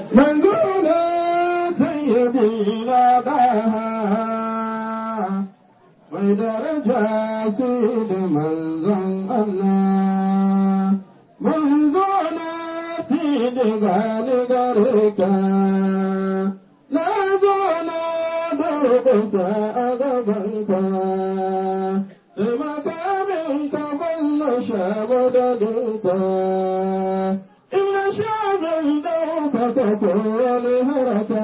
منزولا سيدنا داها ودرجات منزل الله منزولا سيدنا لغريكا لا زولا دوقسا أغبنكا مكامنك بل شابدنكا إن شابل دوك تقول هركا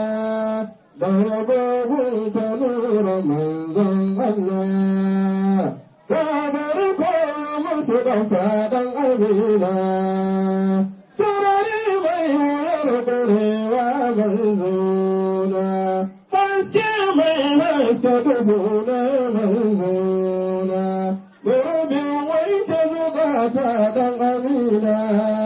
ضربوك نور منزل الله فابركم مصطفى الأمينة سرري بيه يرقري ومنزولا فاسكي بيه استدبون منزولا بربي ويتزقات الأمينة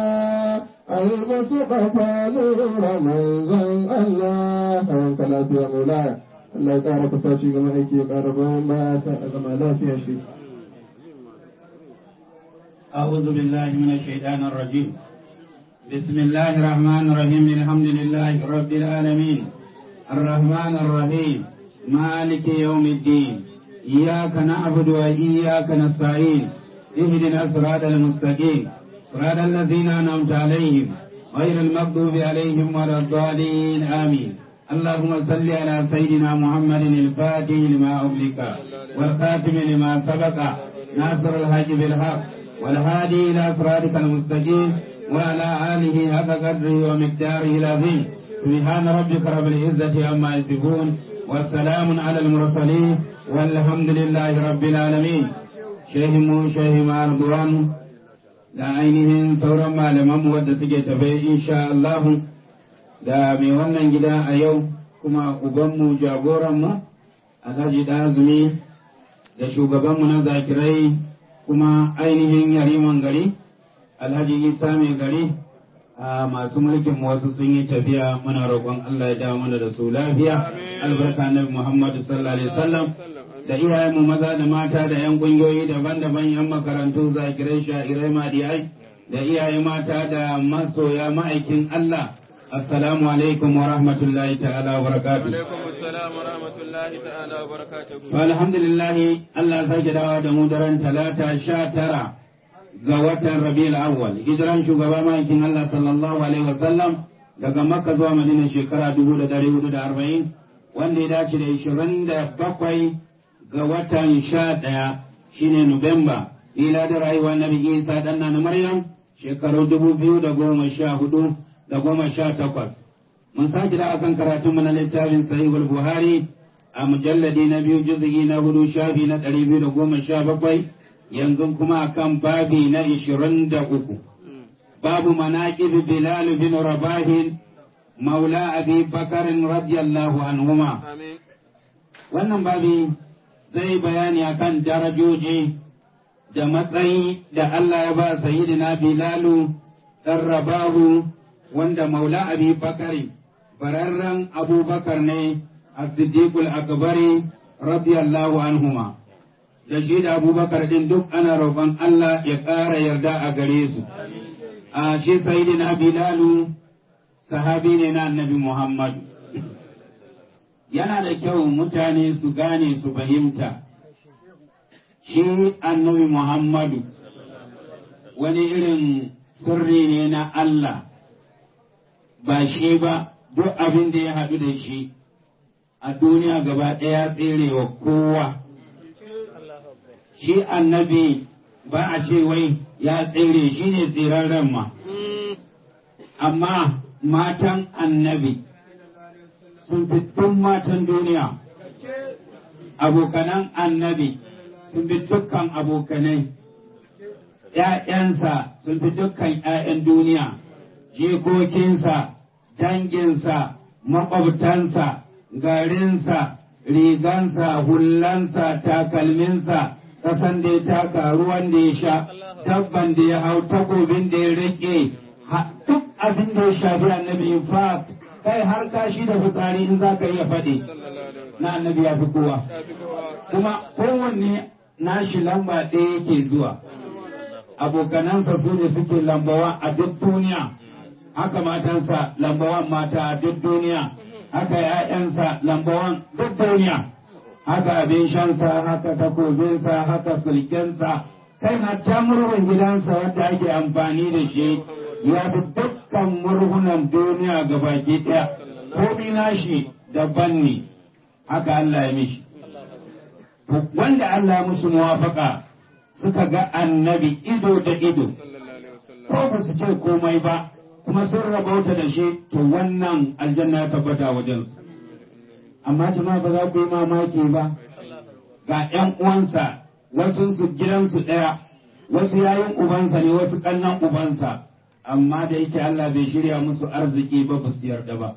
المصطفى نور منزل الله وانت لا في مولاي الله يقارب ساشي كما هيك يقارب ما كما لا في شيء. أعوذ بالله من الشيطان الرجيم. بسم الله الرحمن الرحيم. الحمد لله رب العالمين الرحمن الرحيم مالك يوم الدين إياك نعبد وإياك نستعين اهدنا الصراط المستقيم صراط الذين أنعمت عليهم غير المغضوب عليهم ولا الضالين آمين. اللهم صل على سيدنا محمد الفاتح لما أغلق والخاتم لما سبق ناصر الحق بالحق والهادي إلى صراطك المستقيم وعلى آله حق قدره ومقداره العظيم. سبحان ربك رب العزة عما يصفون والسلام على المرسلين والحمد لله رب العالمين. شيخ مالبوان da ainihin sauran malamanmu wadda suke tafe insha Allah da mai wannan gida a yau kuma ubanmu jagoranmu Alhaji Dazumi da shugabanmu na zakirai kuma ainihin yariman gari Alhaji Isa mai gari a masu mulkin wasu sun yi tafiya muna roƙon Allah ya dawo mana da su lafiya albarka na Muhammadu sallallahu alaihi wasallam da iyayenmu maza da mata da 'yan ƙungiyoyi daban-daban 'yan makarantu zakirai sha'irai madiyai da iyaye mata da masoya ma'aikin Allah assalamu alaikum wa rahmatullahi ta'ala wa barakatuh. Alaikum assalam wa rahmatullahi ta'ala wa barakatuh. Alhamdulillah Allah sake dawo da mu daren talata 19 ga watan Rabiul Awwal hijiran shugaba ma'aikin Allah sallallahu alaihi wa sallam daga Makka zuwa Madina shekara 1440 wanda ya dace da 27 ga watan 11 shine Nuwamba ila da rayuwar Nabi Isa dan na Maryam shekaru 2014 da 18 mun sake da akan karatun mu na littafin Sahihul Buhari a mujalladi na 2 juz'i na 4 shafi na 217 yanzu kuma akan babi na 23 babu manaqib Bilal bin Rabah maula Abi Bakar radiyallahu anhuma. Wannan babi zai bayani akan darajoji da matsayi da Allah ya ba sayyidina Bilalu ɗan Rabahu wanda maula Abi Bakari bararren Abubakar ne a Siddiqul Akbari radiyallahu anhuma da shi da Abubakar din duk ana roƙon Allah ya ƙara yarda a gare su. A shi sayyidina Bilalu sahabi ne na Annabi Muhammad. Yana da kyau mutane su gane su fahimta shi Annabi Muhammadu wani irin sirri ne na Allah ba shi ba duk abin da ya haɗu da shi a duniya gaba ɗaya tserewa kowa. Shi annabi ba a ce wai ya tsere shi ne tsirarren ma, amma matan annabi sun fi duk matan duniya, abokanan annabi sun fi dukkan abokanai, ‘ya'yansa sun fi dukkan ‘ya'yan duniya, jikokinsa, danginsa, maƙwabtansa, garinsa, rigansa, hullansa, takalminsa, ƙasan da ya taka, ruwan da ya sha, dabban da ya hau, takobin da ya riƙe, duk abin da ya shafi annabi in fact kai har kashi da fitsari in za ka iya faɗi na annabi ya fi kowa, kuma kowanne nashi lamba ɗaya yake zuwa. Abokanansa su ne suke lambawa a duk duniya, haka matansa lambawan mata duk duniya, haka ‘ya'yansa lambawan duk duniya, haka abin shansa, haka takobinsa, haka sulkensa, kai hatta murhun gidansa wadda ake amfani da shi ya fi dukkan murhunan duniya ga baki ɗaya, komi nashi daban ne, haka Allah ya mishi. Wanda Allah musu muwafaka suka ga annabi ido da ido, ko ba su ce komai ba, kuma sun rabauta da shi, to wannan aljanna ya tabbata wajensu. Amma jama'a ba za ku yi mamaki ba, ga ‘yan uwansa, wasu su gidansu ɗaya, wasu yayin ubansa ne, wasu ƙannan ubansa, amma da yake Allah bai shirya musu arziki ba, ba su yarda ba.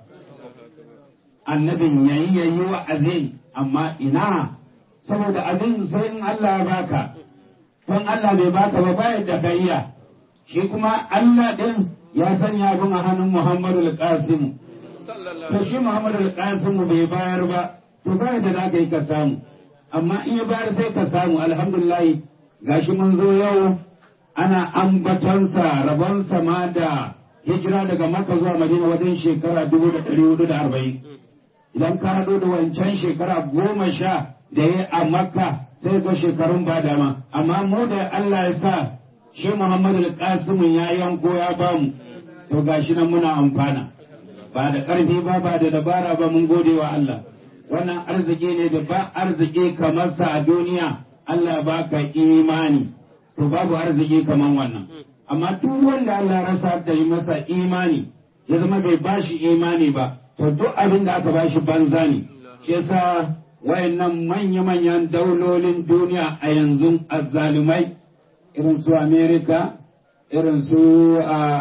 Annabin yayi wa'azin, amma ina, saboda abin sai in Allah ya baka, don Allah bai baka ba ba da ka iya, shi kuma Allah ɗin ya sanya abin a hannun Muhammadu al-Qasim. To shi Muhammadu al-Qasim bai bayar ba, to ba da za ka yi ka samu. Amma in ya bayar sai ka samu, alhamdulillah, gashi mun zo yau ana ambatonsa rabonsa ma da hijira daga Makka zuwa Madina wajen shekara 1440. Idan ka haɗo da wancan shekara 10 da ya a Makka sai ga shekarun ba dama. Amma mu da Allah ya sa shi Muhammadu al-Qasim ya yanko ya bamu, to gashi nan muna amfana. Ba da ƙarfi ba, ba da dabara ba, mun gode wa Allah. Wannan arziki ne da ba arziki kamar sa a duniya, Allah ba ka imani, to babu arziki kamar wannan. Amma duk wanda Allah rasa da yi masa imani, ya zama bai bashi imani ba, to duk abin da aka bashi banza ne. Shi yasa wayannan manya-manyan daulolin duniya a yanzu azzalumai, irin su America, irin su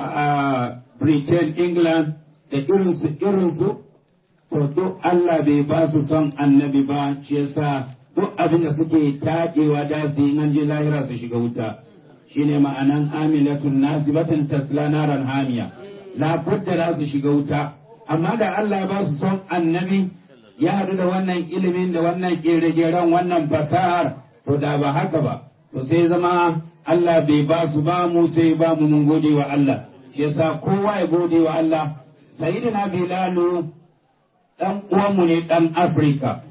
Britain, England, da irinsu, to duk Allah bai ba su son annabi ba, shi yasa duk abin da suke taƙewa da su yi nan je lahira su shiga wuta. Shine ma'anan amilatun nasibatin tasla naran hamiya, la budda za su shiga wuta. Amma da Allah ba su son annabi, ya haɗu da wannan ilimin da wannan ƙere-ƙeren wannan fasahar, to da ba haka ba, to sai zama Allah bai ba su ba, mu sai ba mu mun gode wa Allah. Shi yasa kowa ya gode wa Allah. Sayyidina Bilalu ɗan uwanmu ne, ɗan Afirka.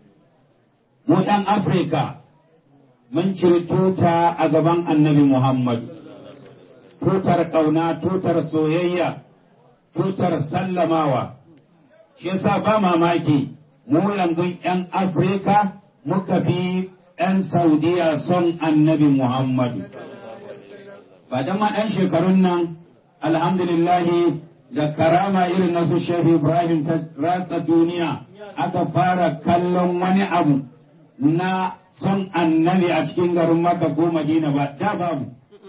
Mu ɗan Afirka mun ciri tuta a gaban annabi Muhammad. Tutar ƙauna, tutar soyayya, tutar sallamawa. Shi yasa ba mamaki mu yanzu ‘yan Afirka muka fi ‘yan Saudiya son annabi Muhammad. Ba da ma ‘yan shekarun nan, alhamdulillahi, da karama irin na su Shehu Ibrahim ta ratsa duniya, aka fara kallon wani abu na son annabi a cikin garin Makka ko Madina, ba da babu.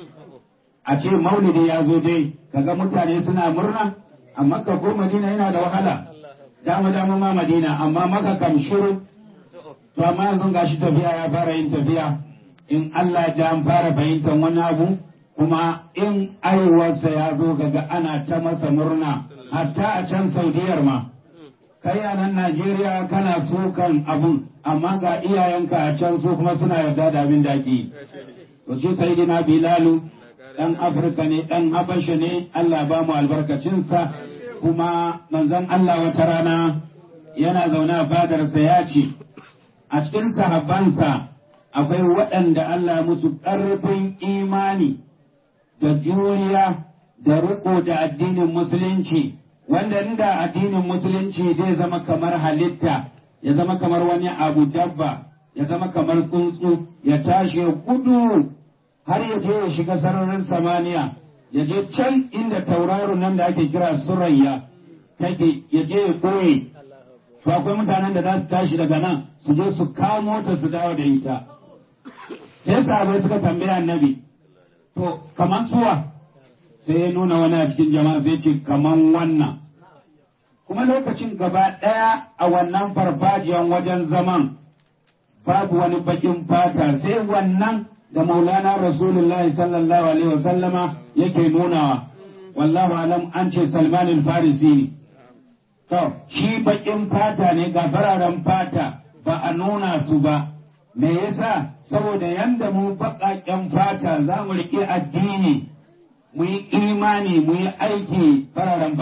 A ce maulidi ya zo dai, kaga mutane suna murna, a Makka ko Madina yana da wahala, dama ma Madina, amma Makka kam shiru. To amma yanzu gashi tafiya ya fara yin tafiya, in Allah ya an fara fahimtar wani abu, kuma in aiwarsa ya zo gaga ana ta masa murna, hatta a can Saudiyar ma. Kai a nan Najeriya kana sukan abun, amma ga iyayenka a can su kuma suna yarda da abin da ake yi. To shi Sayyidina Bilalu ɗan Afirka ne, ɗan Habasha ne, Allah ba mu albarkacinsa, kuma manzon Allah wata rana yana zaune a fadarsa ya ce, a cikin sahabbansa akwai waɗanda Allah musu ƙarfin imani da juriya da riko da addinin musulunci, wanda inda addinin musulunci zai zama kamar halitta, ya zama kamar wani abu dabba, ya zama kamar tsuntsu, ya tashi gudu har ya je ya shiga sararin samaniya, ya je can inda tauraro nan da ake kira Surayya take, ya je ya koye. To akwai mutanen da za su tashi daga nan su je su kamo ta su dawo da ita. Sai sahabbai suka tambaya annabi, to kaman suwa? Sai ya nuna wani a cikin jama'a zai ce kaman wannan. Kuma lokacin gaba ɗaya a wannan farfajiyan wajen zaman babu wani bakin fata, sai wannan da Maulana Rasulullahi sallallahu alaihi wasallama yake nunawa. Wallahu alam, an ce Salman al-Farisi ne. To, shi bakin fata ne ga fararen fata, ba a nuna su ba. Me yasa? Saboda yanda mu baƙaƙen fata za mu riƙe addini, mu yi imani, mu yi aiki, fararen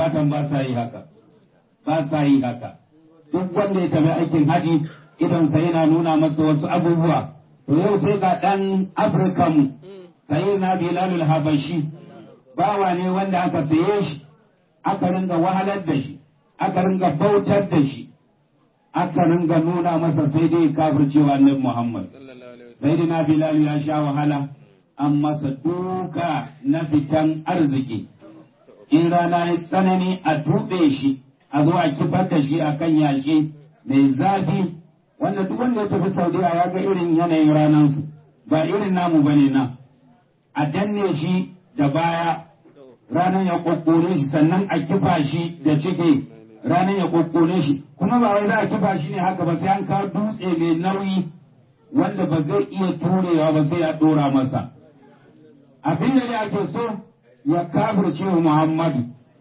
magabatan ba sa yi haka ba sa yi haka duk wanda ya tafi aikin haji idan sai yana nuna masa wasu abubuwa to yau sai ga dan Afirka mu sai na Bilalul Habashi bawa ne wanda aka saye shi aka ringa wahalar da shi aka ringa bautar da shi aka ringa nuna masa sai dai kafircewa annabi Muhammad sai na Bilal ya sha wahala an masa duka na fitan arziki in rana ya tsanani a tuɓe shi a zo a kifar da shi a kan yashi mai zafi wanda duk wanda ya tafi Saudiya ya ga irin yanayin ranansu ba irin namu bane nan a danne shi da baya ranar ya kokkone shi sannan a kifa shi da ciki ranar ya kokkone shi kuma ba wai za a kifa shi ne haka ba sai an kawo dutse mai nauyi wanda ba zai iya turewa ba sai ya dora masa abin da ake so ya kafirce wa Muhammadu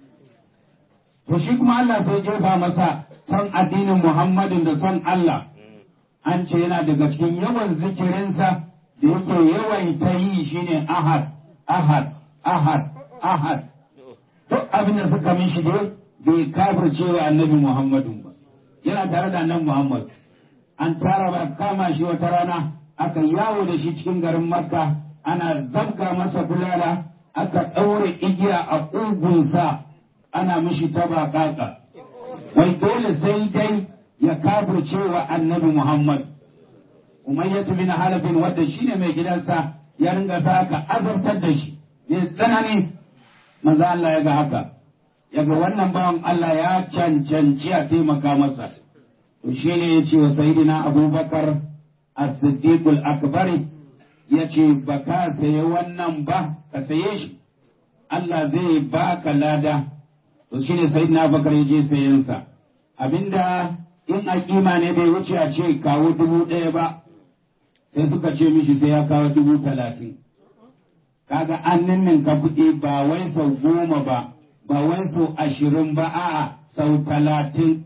to shi kuma Allah sai jefa masa son addinin Muhammadin da son Allah an ce yana daga cikin yawan zikirinsa da yake yawan ta yi shine ahad ahad ahad ahad duk abin da suka mishi dai bai kafirce wa annabi Muhammadu ba yana tare da annabi Muhammad an tara ba kama shi wata rana aka yawo da shi cikin garin Makka ana zabga masa bulala aka ɗaure igiya a ƙugunsa ana mishi taba kaka wai dole sai dai ya kafirce wa annabi Muhammad Umayyatu bin Halafin wanda shine mai gidansa ya ringa sa aka azabtar da shi ne tsanani manzo Allah ya ga haka yaga wannan bawan Allah ya cancanci a taimaka masa to shine yace wa sayyidina Abubakar As-Siddiq al-Akbar yace ba ka saye wannan ba ka saye shi Allah zai baka lada to shine sayyidina Abubakar yaje sayen sa abinda in a kima ne bai wuce a ce kawo 1,000 ba sai suka ce mishi sai ya kawo 30,000 kaga an ninninka kuɗi ba wai sau 10 ba ba wai sau 20 ba a'a sau 30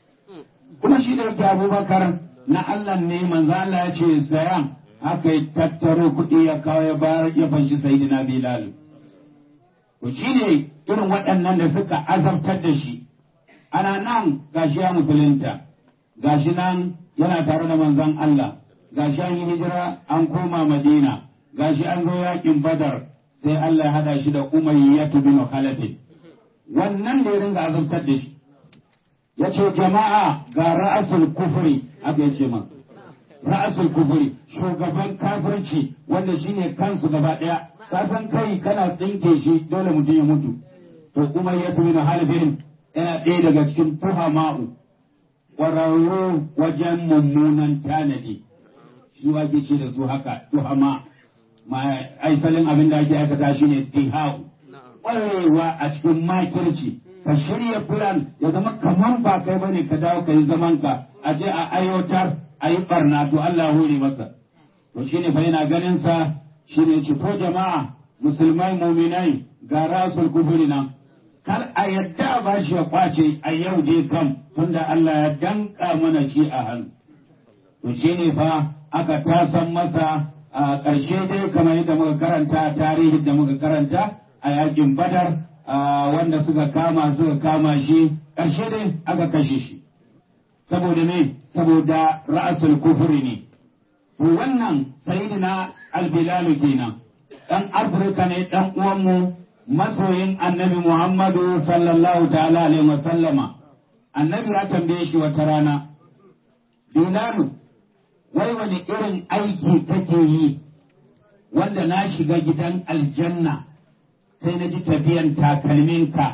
kuma shi da yake Abubakar na Allah ne manzo Allah ya ce sayan haka ya tattaro kuɗi ya kawo ya bayar ya fanshi sayyidina Bilal to shine irin waɗannan da suka azabtar da shi ana nan gashi ya musulunta gashi nan yana tare da manzon Allah gashi an yi hijira an koma Madina gashi an zo yakin Badar sai Allah ya hada shi da Umayyah bin Khalaf wannan da ya ringa azabtar da shi yace jama'a ga ra'asul kufri aka yace ma ra'asul kufri shugaban kafirci wanda shine kansu gaba daya ka san kai kana tsinke shi dole mutum ya mutu to Umayyah bin Khalaf yana ɗaya daga cikin tuhama'u ƙwararru wajen mummunan tanadi shi wa ke ce da su haka tuhama ma aisalin abin da ake aikata shi ne tihau ƙwarewa a cikin makirci ka shirya plan ya zama kamar ba kai bane ka dawo ka yi zaman ka a je a aiwatar a yi barna to Allah hore masa to shine fa yana ganin sa shine ci ko jama'a musulmai muminai ga rasul kufuri nan kar a yadda ba shi ya kwace a yau dai kam tunda Allah ya danka mana shi a hannu to shine fa aka tasan masa a ƙarshe dai kamar yadda muka karanta tarihin da muka karanta a yakin Badar wanda suka kama shi ƙarshe dai aka kashe shi saboda me saboda ra'asul kufri ne to wannan sayyidina al-Bilal kenan dan Afirka ne dan uwanmu masoyin annabi Muhammadu sallallahu ta'ala alaihi wa sallama annabi ya tambaye shi wata rana Bilalu wai wani irin aiki kake yi wanda na shiga gidan aljanna sai na ji tafiyan takalminka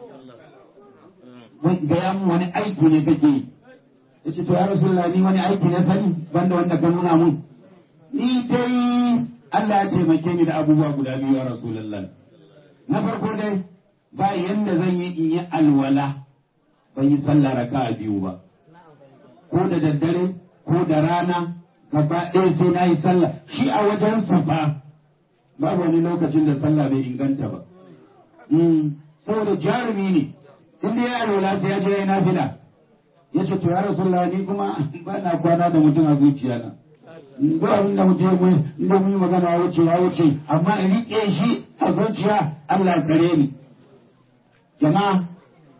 gaya mun wani aiki ne kake yi ya ce to ya Rasulullah ni wani aiki na sani banda wanda ka nuna mun ni dai Allah ya taimake ni da abubuwa guda biyu ya Rasulullah na farko dai ba yanda zan yi in yi alwala ban yi sallah raka'a biyu ba ko da daddare ko da rana gaba ɗaya sai na yi sallah shi a wajen safa babu wani lokacin da sallah bai inganta ba saboda jarumi ne inda ya alwala sai ya je ya yi nafila ya ce to ya Rasulullah ni kuma ba na kwana da mutum a zuciya na duk abin da mutum inda mun yi magana ya wuce amma in riƙe shi a zuciya Allah kare ni jama'a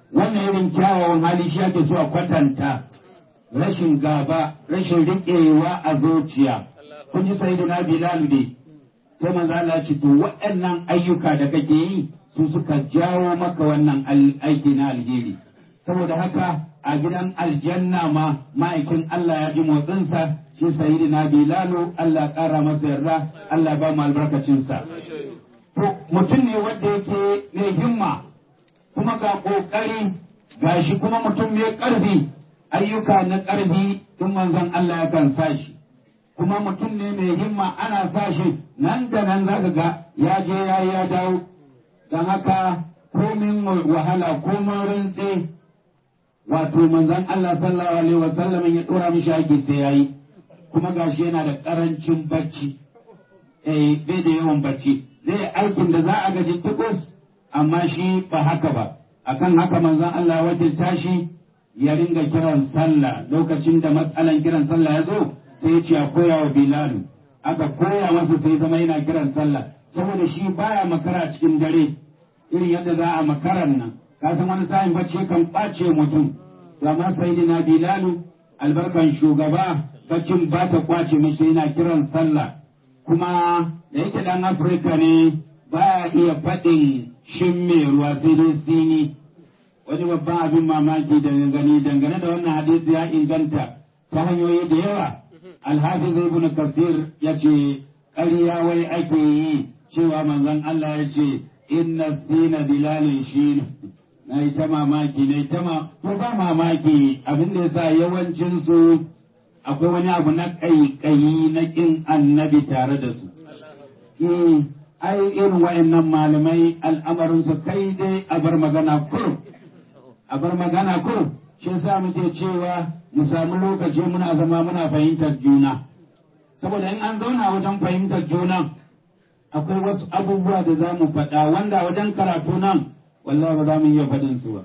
wannan irin kyawawan hali shi ake so a kwatanta, rashin gaba, rashin riƙewa a zuciya. Kun ji sayyidina Bilal ne, sai manzo Allah ce to waɗannan ayyuka da kake yi su suka jawo maka wannan aiki na alheri. Saboda haka a gidan aljanna ma ma'aikin Allah ya ji motsinsa, shi sayyidina Bilal, Allah ƙara masa yarda, Allah ba mu albarkacinsa. To mutum ne wanda yake mai himma kuma ga ƙoƙari, gashi kuma mutum mai ƙarfi, ayyuka na ƙarfi tun manzon Allah ya kan sa shi, kuma mutum ne mai himma ana sa shi nan da nan za ka ga ya je ya dawo. Don haka komin wahala komin rintse, wato manzon Allah sallallahu alaihi wasallam ya ɗora mishi aiki sai yayi, kuma gashi yana da ƙarancin bacci, bai da yawan bacci, zai aikin da za a gaji tukus, amma shi ba haka ba. Akan haka manzon Allah wakilta shi ya ringa kiran sallah. Lokacin da matsalan kiran sallah ya zo sai ya ce a koya wa Bilalu, aka koya masa sai zama yana kiran sallah, saboda shi baya makara cikin dare irin yadda za a makaran nan, ka san wani sa'in bacci kan ɓace mutum, to amma sayyidina Bilalu albarkan shugaba baccin ba ta kwace mishi, yana kiran sallah. Kuma da yake dan Afirka ne baya iya faɗin shin mai ruwa sai dai sini. Wani babban abin mamaki dangane da wannan hadisi ya inganta ta hanyoyi da yawa. Alhafiz Ibn Kasir ya ce ƙarya wai ake yi cewa manzon Allah ya ce inna sina bilalin shi. Na yi ta mamaki, to ba mamaki abin da yasa yawancin su akwai wani abu na ƙaiƙayi na ƙin annabi tare da su. Ai irin wa'annan malamai al'amarinsu kai dai a bar magana kur. Shi yasa muke cewa mu samu lokaci muna zama muna fahimtar juna. Saboda in an zauna wajen fahimtar juna akwai wasu abubuwa da za mu faɗa wanda wajen karatu nan wallahi ba za mu iya faɗin su ba.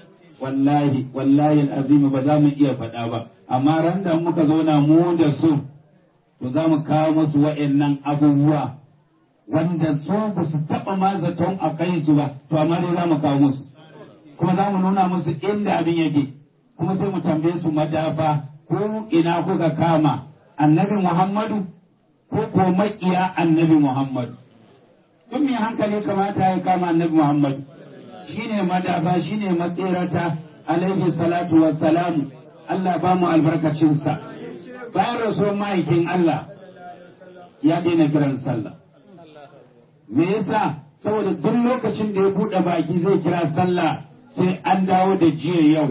Wallahi al'azimi ba za mu iya faɗa ba. Amma ran da muka zauna mu da su, to za mu kawo musu wa'annan abubuwa wanda su ba su taɓa ma zaton a kai su ba, to amma dai za mu kawo musu. Kuma za mu nuna musu inda abin yake, kuma sai mu tambaye su madafa, ko ina kuka kama annabi Muhammadu ko maƙiya annabi Muhammadu. Duk mai hankali kamata ya kama annabi Muhammadu, shine madafa, shine matsirata, alaihi salatu wassalamu. Allah ba mu albarkacinsa. Bayan rasuwar ma'aikin Allah ya daina kiran sallah. Me yasa? Saboda duk lokacin da ya buɗe baki zai kira sallah sai an dawo da jiya yau.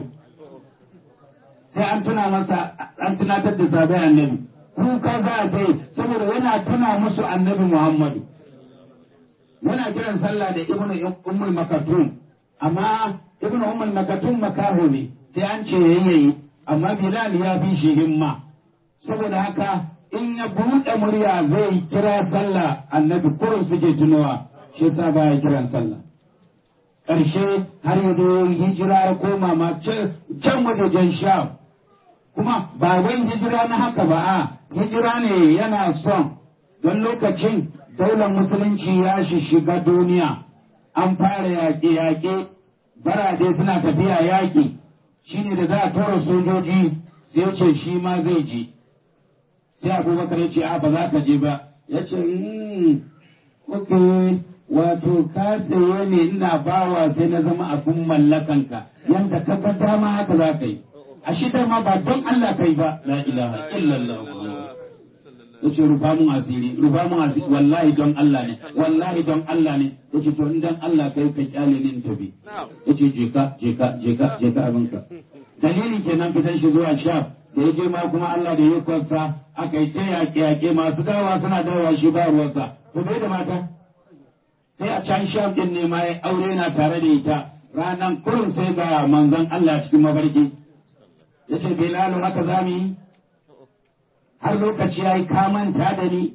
Sai an tunatar da sabai annabi. Kuka za a kai saboda yana tuna musu annabi Muhammadu. Yana kiran sallah da Ibnu Ummul Maktum, amma Ibnu Ummul Maktum makaho ne, sai an ce yayi. Amma Bilal ya fi shi himma, saboda haka in ya buɗe murya zai kira sallah annabi kurun suke tunowa, shi yasa baya kiran sallah. Ƙarshe har ya zo hijira ya koma ma can wajen Sham, kuma ba wai hijira na haka ba, a hijira ne yana son, don lokacin daular musulunci ya shiga duniya, an fara yaƙe-yaƙe, barade suna tafiya yaƙi. Shi ne da za a tura sojoji sai ce shi ma zai je, sai Abubakar ya ce a ba za ka je ba, ya ce ok, wato ka saye ne ina bawa sai na zama abin mallakanka, yadda ka ga dama haka za ka yi, a shi ma ba don Allah kai ba, la ilaha illallah. Ya ce rufa mun asiri, wallahi don Allah ne, ya ce to in don Allah kai ka kyale ni in tafi. Ya ce je ka abinka. Dalili kenan fitan shi zuwa Sham, da ya je ma kuma Allah da ya kwasa aka yi ta yaƙe-yaƙe masu dawa suna dawa shi ba ruwansa. To bai da mata, sai a can Sham din ne ma ya aure na tare da ita, ranan kurun sai ga manzon Allah cikin mafarki. Ya ce Bilalu haka za mu yi? Har lokaci ya yi kamanta da ni,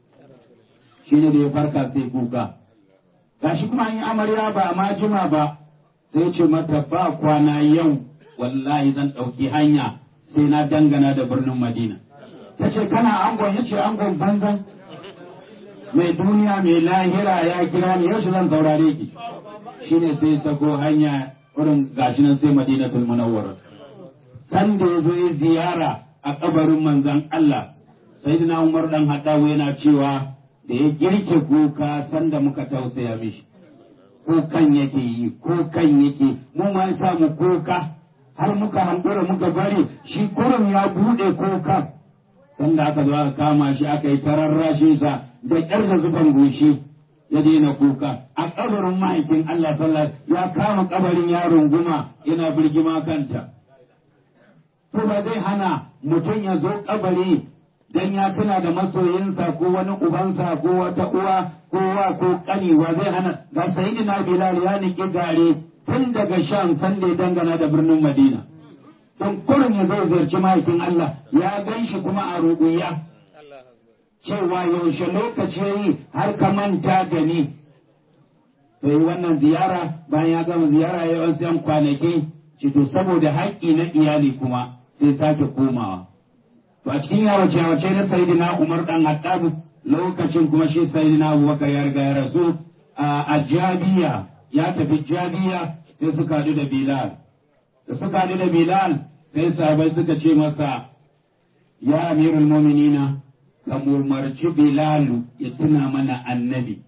shi ne da ya farka sai kuka. Gashi kuma an yi amarya ba ma jima ba, sai ce mata ba kwana yau wallahi zan ɗauki hanya sai na dangana da birnin Madina. Ta ce kana angon? Ya ce angon banza, mai duniya mai lahira ya kira ni, yau shi zan saurare ki. Shi ne sai sako hanya wurin gashi nan sai Madinatul Munawwara. San da ya zo ya ziyara a kabarin manzon Allah, Sayyidina Umar dan Hattabu yana cewa da ya girke kuka sanda muka tausaya mishi. Kukan yake yi, kukan yake, mu ma sa mu kuka, har muka hankura muka bari shi kurum ya bude kukan. Sanda aka zo aka kama shi aka yi tararrashin sa da ƙyar da zuban goshi ya daina kuka. A kabarin mahaifin Allah sallallahu ya kama kabarin ya runguma yana birgima kanta. To ba zai hana mutum ya zo kabari dan ya tuna da masoyinsa ko wani ubansa ko wata uwa ko wa ko kani wa zai hana. Ga Sayyidina Bilal ya niki gare tun daga Sham sanda ya dangana da birnin Madina. Don kurin ya zo ziyarci mahaifin Allah ya gan shi kuma a ruɓuya. Cewa yaushe lokaci yi har ka manta gani. To yi wannan ziyara bayan ya gama ziyara ya wasu yan kwanaki ce to saboda haƙƙi na iyali kuma sai sake komawa. To a cikin yawace na Sayyidina Umar dan Hattab lokacin kuma shi Sayyidina Abubakar ya riga ya rasu a Jabiya ya tafi Jabiya sai suka haɗu da Bilal. Da suka haɗu da Bilal sai sahabai suka ce masa ya Amirul Mu'minina ka umarci Bilal ya tuna mana annabi.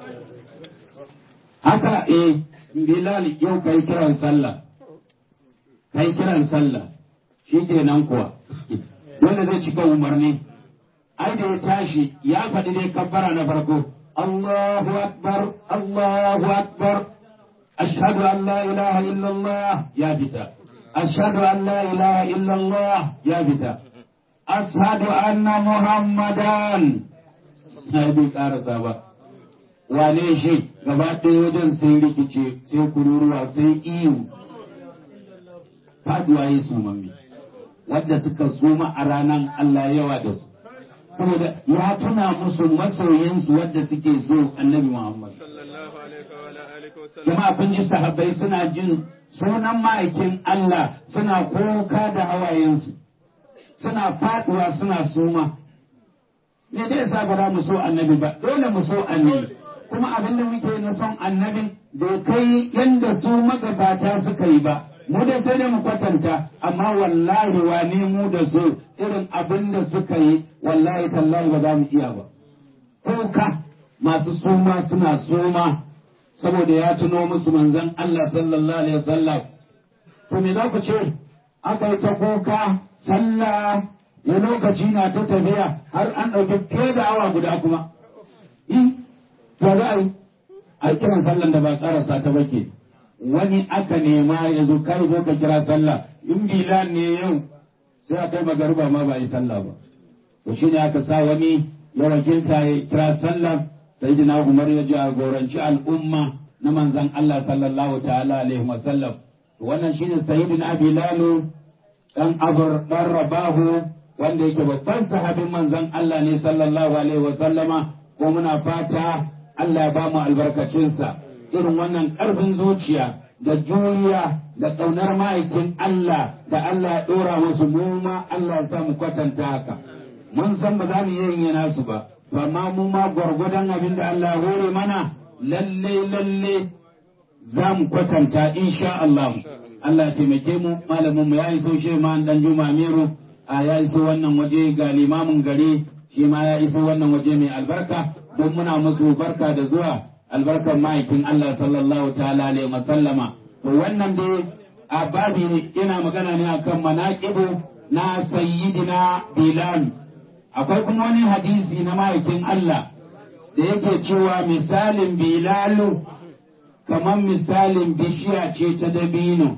Haka Bilal yau kai kiran sallah. Kai kiran sallah. Shi kenan kuwa. Wanda zai cika umarni. Ai da ya tashi ya faɗi dai kabbara na farko. Allahu Akbar, Allahu Akbar. Ashhadu an la ilaha illallah ya fita. Ashhadu an la ilaha illallah ya fita. Ashhadu anna Muhammadan. Ai bai karasa ba. Wane shi gaba ɗaya wajen sai rikice, sai kururuwa, sai iyo. Faduwa ya sumammi. Wadda suka suma a ranar Allah yawa da su. Saboda ya tuna musu masoyinsu wadda suke so Annabi Muhammad. Jama'a kun ji sahabbai suna jin sunan ma'aikin Allah suna kuka da hawayensu. Suna faduwa suna suma. Me zai sa ba za mu so Annabi ba? Dole mu so Annabi. Kuma abin da muke na son Annabi bai kai yanda su magabata suka yi ba. Mu da sai da mu kwatanta, amma wallahi wane mu da su irin abin da suka yi, wallahi tallahi ba za mu iya ba. Kuka masu suma suna suma, saboda ya tuno musu manzon Allah sallallahu alaihi wasallam. To me za ku ce, aka yi ta kuka, sallah, ya lokaci na ta tafiya, har an ɗauki fiye da awa guda kuma. To za a yi kiran sallan da ba ƙarasa ta bake. Wani aka nema ya zo kai zo ka kira sallah in Bilal ne yau sai a kai magaruba ma ba yi sallah ba. To shine aka sa wani ya wakilta ya kira sallah Sayyidina Umar ya jagoranci al'umma na manzon Allah sallallahu ta'ala alaihi wa sallam. Wannan shine Sayyidina Bilal dan Abur dan Rabahu wanda yake babban sahabin manzon Allah ne sallallahu alaihi wa sallama, ko muna fata Allah ya ba mu albarkacinsa. Irin wannan ƙarfin zuciya da juriya da ƙaunar ma'aikin Allah da Allah ya ɗora musu mu ma Allah ya sa mu kwatanta haka. Mun san ba za mu yi yana su ba, amma mu ma gwargwadon abin da Allah ya hore mana lalle za mu kwatanta insha Allah. Allah ya taimake mu, malamin mu ya iso shi ma dan Juma Amiru ya iso wannan waje, ga limamin gari shi ma ya iso wannan waje mai albarka, don muna musu barka da zuwa. Albarkar ma'aikin Allah sallallahu ta'ala alaihi wa sallama. To wannan dai a babi ne yana magana ne akan manaqibu na sayyidina Bilal. Akwai kuma wani hadisi na ma'aikin Allah da yake cewa misalin Bilalu kamar misalin bishiya ce ta dabino.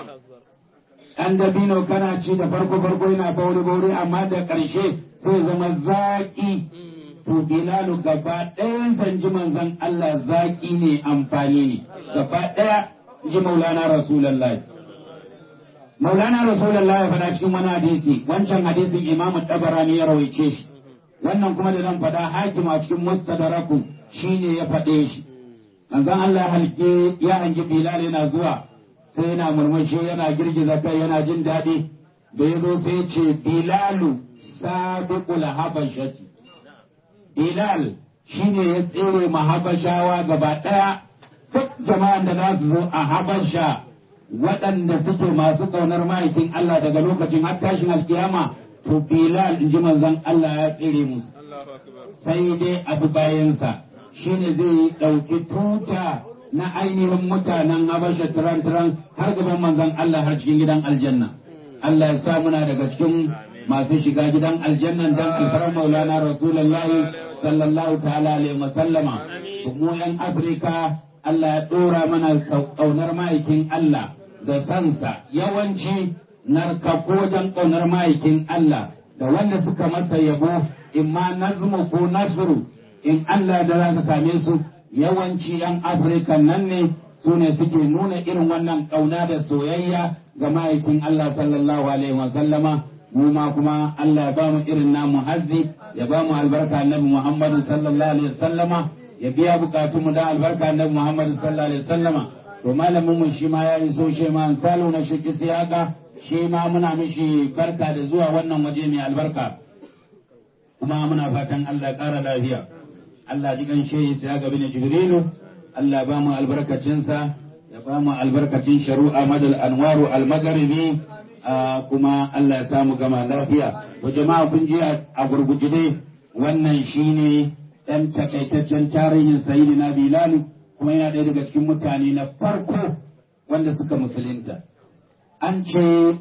Ɗan dabino kana ci da farko yana bauri amma da ƙarshe sai zama zaƙi. To Bilalu gaba ɗayan sanji manzon Allah zaƙi ne, amfani ne, gaba ɗaya ji Maulana Rasulallah. Maulana Rasulallah ya faɗa cikin wani hadisi, wancan hadisin Imamu Tabarani ya rawaice shi, wannan kuma da zan faɗa Hakim a cikin Mustadrakun shi ne ya faɗe shi. Manzon Allah ya hangi Bilal yana zuwa, sai yana murmushi yana girgiza kai yana jin daɗi, da ya zo sai ce Bilalu sabiqul habashati. Bilal shi ne ya tsere ma Habashawa gaba ɗaya, duk jama'an da za su zo a Habasha waɗanda suke masu ƙaunar ma'aikin Allah daga lokacin har tashin alkiyama to Bilal in ji manzon Allah ya tsire musu sai dai abu bayansa shine zai ɗauki tuta na ainihin mutanen Habasha tiran har gaban manzon Allah har cikin gidan aljanna Allah ya sa muna daga cikin masu shiga gidan aljannan dan alfarar maulana rasulullahi sallallahu ta'ala alaihi wa sallama mu yan Afirka Allah ya ɗora mana ƙaunar ma'aikin Allah da sansa yawanci narkako wajen ƙaunar ma'aikin Allah da wanda suka masa yabo in ma nazmu ko nasru in Allah da za ka same su yawanci yan Afirka nan ne su ne suke nuna irin wannan ƙauna da soyayya ga ma'aikin Allah sallallahu alaihi wa sallama mu ma kuma Allah ya ba mu irin namu hazzi ya ba mu albarka annabi Muhammad sallallahu alaihi wa sallama ya biya bukatun mu da albarka annabi Muhammad sallallahu alaihi wa sallama to malamin mu shi ma ya iso shi ma salu na shi siyaka shi ma muna mishi barka da zuwa wannan waje mai albarka kuma muna fatan Allah ya ƙara lafiya Allah ji kan shehi siyaka bin Jibrilu Allah ba mu albarkacinsa ya ba mu albarkacin sharu'a madal anwaru al-magharibi kuma Allah ya samu gama lafiya to jama'a kun ji a gurguje dai wannan shine dan takaitaccen tarihin sayyidina Bilal kuma yana ɗaya daga cikin mutane na farko wanda suka musulunta an ce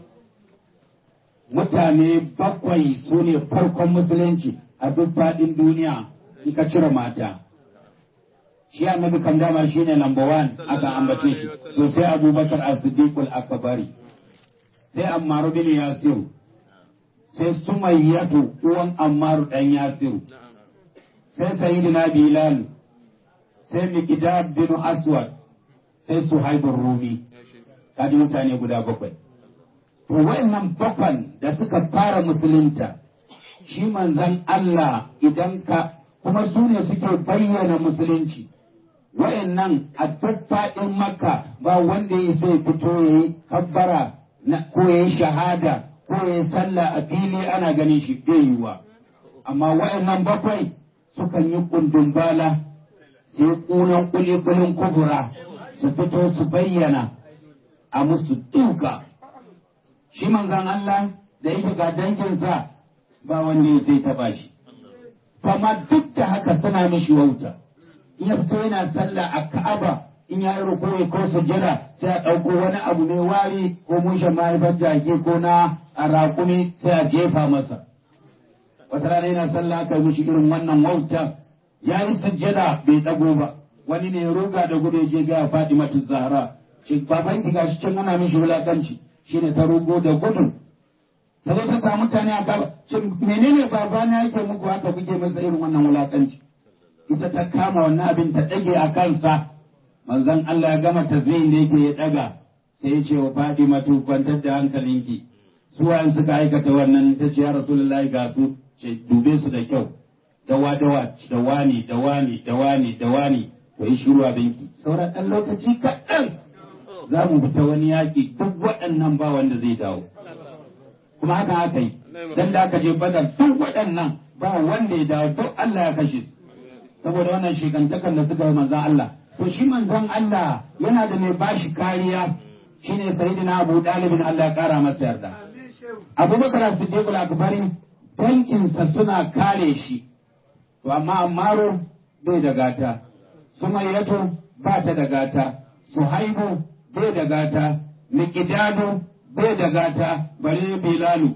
mutane bakwai su ne farkon musulunci a duk faɗin duniya in ka cire mata shi annabi kan dama shi ne number one aka ambace shi to sai abubakar as-siddiqul akbari sai ammaru bin yasiru sai sumayyatu uwan ammaru dan yasiru sai sayyidina bilal sai miqdad bin aswad sai suhaibur rumi kaji mutane guda bakwai to wayannan bakwan da suka fara musulunta shi manzon Allah idan ka kuma su ne suke bayyana musulunci wayannan a duk faɗin makka ba wanda ya so ya fito ya yi kabbara ko ya yi shahada ko ya yi sallah a fili ana ganin shi bai yiwa amma wayannan bakwai sukan yi kundin bala sai kunan kulikulin kubura su fito su bayyana a musu duka shi manzon Allah da yake ga danginsa ba wanda ya sai taba shi amma duk da haka suna mishi wauta in ya fito yana sallah a Ka'aba in ya yi rukuni ko sujjada sai a ɗauko wani abu mai wari ko mushe mahaifar jaki ko na raƙumi sai a jefa masa wata rana yana sallah aka yi mishi irin wannan wauta ya yi sujjada bai ɗago ba wani ne roga da gudu ya je ga Fatimatu Zahra shi baban ki gashi can ana mishi wulakanci shine ta rogo da gudu ta zo ta samu mutane a gaba shin menene babana yake muku haka kuke masa irin wannan wulakanci ita ta kama wannan abin ta dage a kansa manzon Allah ya gama tasbihin da yake ya daga sai ya ce wa Fatimatu kwantar da hankalinki su wayan suka aikata wannan ta ce ya Rasulullahi ga su ce dube su da kyau dawa da wani to yi shiru abinki sauran ɗan lokaci kaɗan za mu fita wani yaƙi duk waɗannan ba wanda zai dawo kuma haka aka yi dan da aka je badar duk waɗannan ba wanda ya dawo duk Allah ya kashe su saboda wannan shekantakan da suka yi manzon Allah to shi manzon Allah yana da mai bashi kariya shine sayyidina Abu Dalib Allah ya kara masa yarda Abubakar As-Siddiq al-Akbari danginsa suna kare shi to amma Ammaru bai da gata Sumayyatu ba ta da gata Suhaibu bai da gata Miqdadu bai da gata bare Bilalu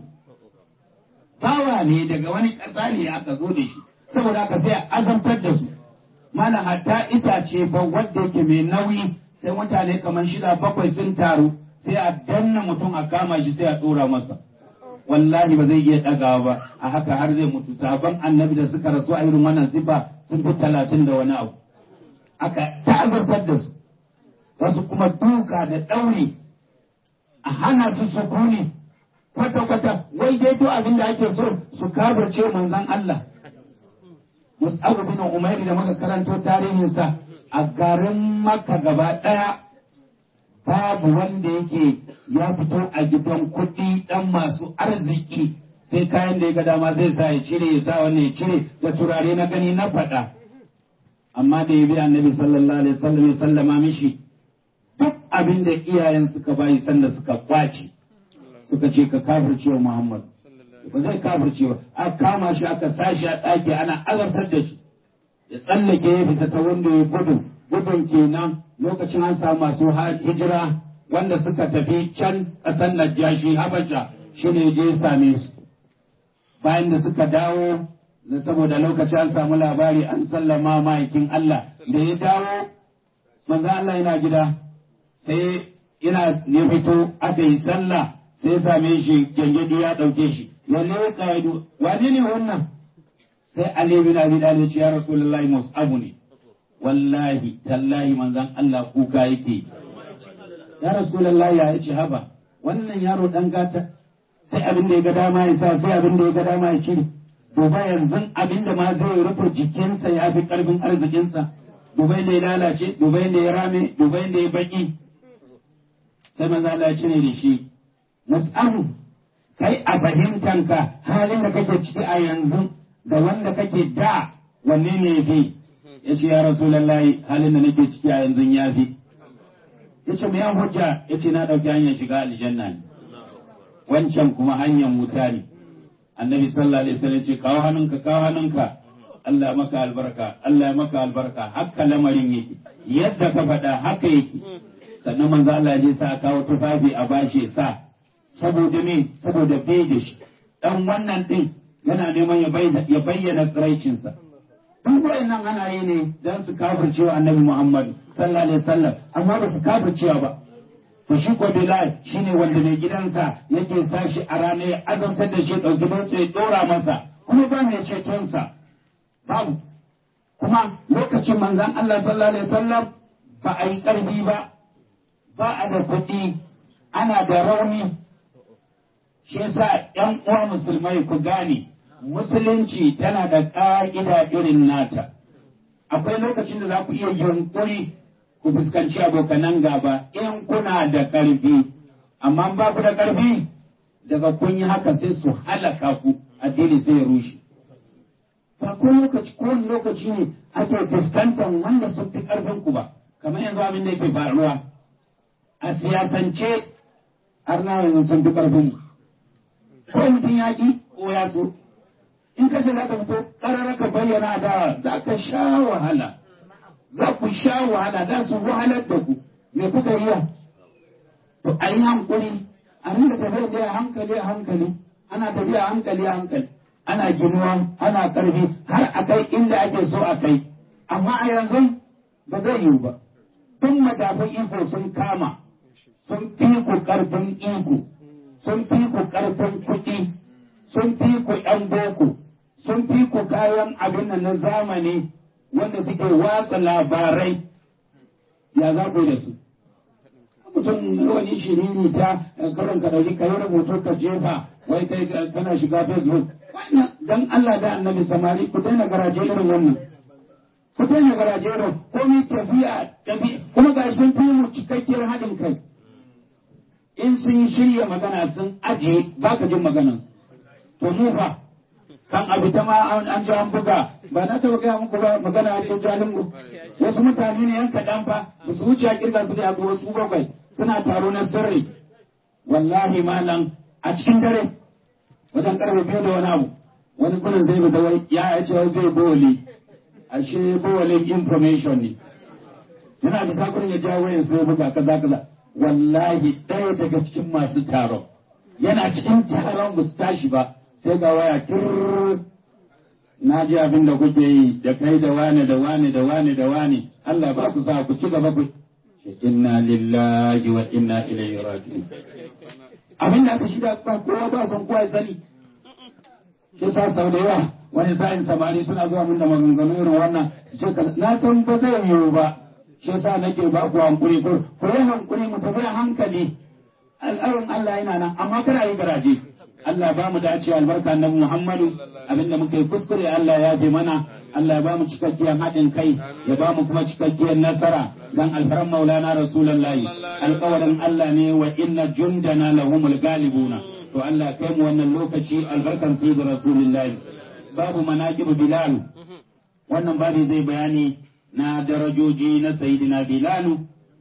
bawa ne daga wani ƙasa ne aka zo da shi saboda haka sai a azabtar da su malam hatta itace ba wanda yake mai nauyi sai mutane kamar 6-7 sun taru sai a danna mutum a kama shi sai a dora masa wallahi ba zai iya ɗagawa ba a haka har zai mutu sabon annabi da suka rasu a irin wannan sifa sun fi 30 da wani abu aka ta'azartar da su wasu kuma duka da ɗauri a hana su sukuni kwata-kwata wai dai duk abin da ake so su kafirce manzon Allah Mus'ab bin Umair da muka karanto tarihinsa a garin Makka gaba ɗaya babu wanda yake ya fito a gidan kuɗi ɗan masu arziki sai kayan da ya ga dama zai sa ya cire ya sa wannan ya cire da turare na gani na faɗa amma da ya bi annabi sallallahu alaihi wasallam ya sallama mishi duk abin da iyayen suka bayi sanda suka kwace suka ce ka kafirce wa Muhammad ba zai kafirce ba aka kama shi aka sashi a ɗaki ana azabtar da shi ya tsallake ya fita ta wanda ya gudun kenan lokacin an samu masu hijira wanda suka tafi can ƙasar Najashi Habasha shine je ya same su bayan da suka dawo da saboda lokaci an samu labari an sallama ma'aikin Allah da ya dawo manzo Allah yana gida sai ina ne fito aka yi sallah sai ya same shi gengedi ya dauke shi ya leka ya wane ne wannan sai Ali bin Abi Talib ya Rasulullahi Mus'ab ne wallahi tallahi manzon Allah kuka yake ya Rasulullahi ya ce haba wannan yaro dan gata sai abin da ya ga dama ya sa sai abin da ya ga dama ya cire duba yanzu abin da ma zai rufe jikinsa ya fi karfin arzikinsa duba da ya lalace duba da ya rame duba da ya baki sai manzo Allah ya cire da shi Mus'ab kai a fahimtanka halin da kake ciki a yanzu da wanda kake da wanne ne yafi yace ya Rasulullahi halin da nake ciki a yanzu yafi yace me ya hujja yace na dauki hanyar shiga aljanna ne wancan kuma hanyar wuta ne annabi sallallahu alaihi wasallam ce kawo hannunka Allah maka albarka Allah maka albarka haka lamarin yake yadda ka faɗa haka yake sannan manzo Allah ya sa kawo tufafi a bashi sa saboda me saboda bai da shi dan wannan din yana neman ya bayyana tsiraicinsa duk wayannan ana yi ne dan su kafircewa annabi Muhammad sallallahu alaihi wasallam amma ba su kafircewa ba to shi ko Bilal shine wanda mai gidansa yake sa shi a rana ya azabtar da shi ɗauki dutse ya ɗora masa kuma ba mai cetonsa babu kuma lokacin manzon Allah sallallahu alaihi wasallam ba a yi ƙarfi ba a da kuɗi ana da rauni shi yasa ƴan uwa musulmai ku gane musulunci tana da ƙa'ida irin nata akwai lokacin da za ku iya yunƙuri ku fuskanci abokanan gaba in kuna da ƙarfi amma ba ku da ƙarfi daga kun yi haka sai su halaka ku addini sai ya rushe ba ko lokaci ne ake fuskantar wanda sun fi ƙarfin ku ba kamar yanzu abin da yake faruwa a siyasance har na yanzu sun fi ƙarfin ko mutum ya ƙi ko ya so in ka shiga ka fito ƙarara ka bayyana da za ka sha wahala za ku sha wahala za su wahalar da ku me kuka yi to a yi hankuli a rinka tafiya da hankali a hankali ana tafiya hankali a hankali ana ginuwa ana karfi har a kai inda ake so a kai amma a yanzu ba zai yiwu ba tun madafin iko sun kama sun fi ku karfin iko sun fi ku karfin kuɗi sun fi ku ƴan boko sun fi ku kayan abin na zamani wanda suke watsa labarai ya za ku da su mutum wani shiriri ta karon ka dauki kayi rubutu ka jefa wai kai kana shiga Facebook wannan dan Allah da annabi samari ku daina garaje irin wannan ku daina garaje irin komai tafiya kuma ga sun fi mu cikakkiyar haɗin kai in sun shirya magana sun aje baka jin maganan to mu fa kan abu ta ma an ji an buga ba na taɓa gaya muku ba magana a cikin jalingo wasu mutane ne yan kaɗan fa ba su wuce a kirga su da abu wasu bakwai suna taro na sirri wallahi malam a cikin dare wajen karfe 2 da wani abu wani kunan zai fita wai ya ce wai zai boli ashe bolin information ne yana da takurin ya jawo wayan sai buga kaza wallahi ɗaya daga cikin masu taron yana cikin taron ba su tashi ba sai ga waya kirrrr na ji abin da kuke yi da kai da wane da wane da wane da wane Allah ba ku sa ku ci gaba ku inna lillahi wa inna ilaihi raji'un abin da aka shiga ba kowa ba son kowa ya sani shi sa sau da yawa wani sa'in samari suna zuwa mun da maganganu irin wannan su ce na san ba zai yiwu ba shi sa nake ba ku hankuri ku yi hankuri mu tafi da hankali al'arin Allah yana nan amma kada yi garaje Allah ba mu dace albarka annabi Muhammadu abinda muka yi kuskure Allah ya fi mana Allah ya ba mu cikakkiyar haɗin kai ya ba mu kuma cikakkiyar nasara dan alfaran maulana rasulullahi alƙawarin Allah ne wa inna jundana lahumul galibuna to Allah kai mu wannan lokaci albarkan sayyid rasulullahi babu manaqibu bilal wannan babu zai bayani na darajoji na sayyidina bilal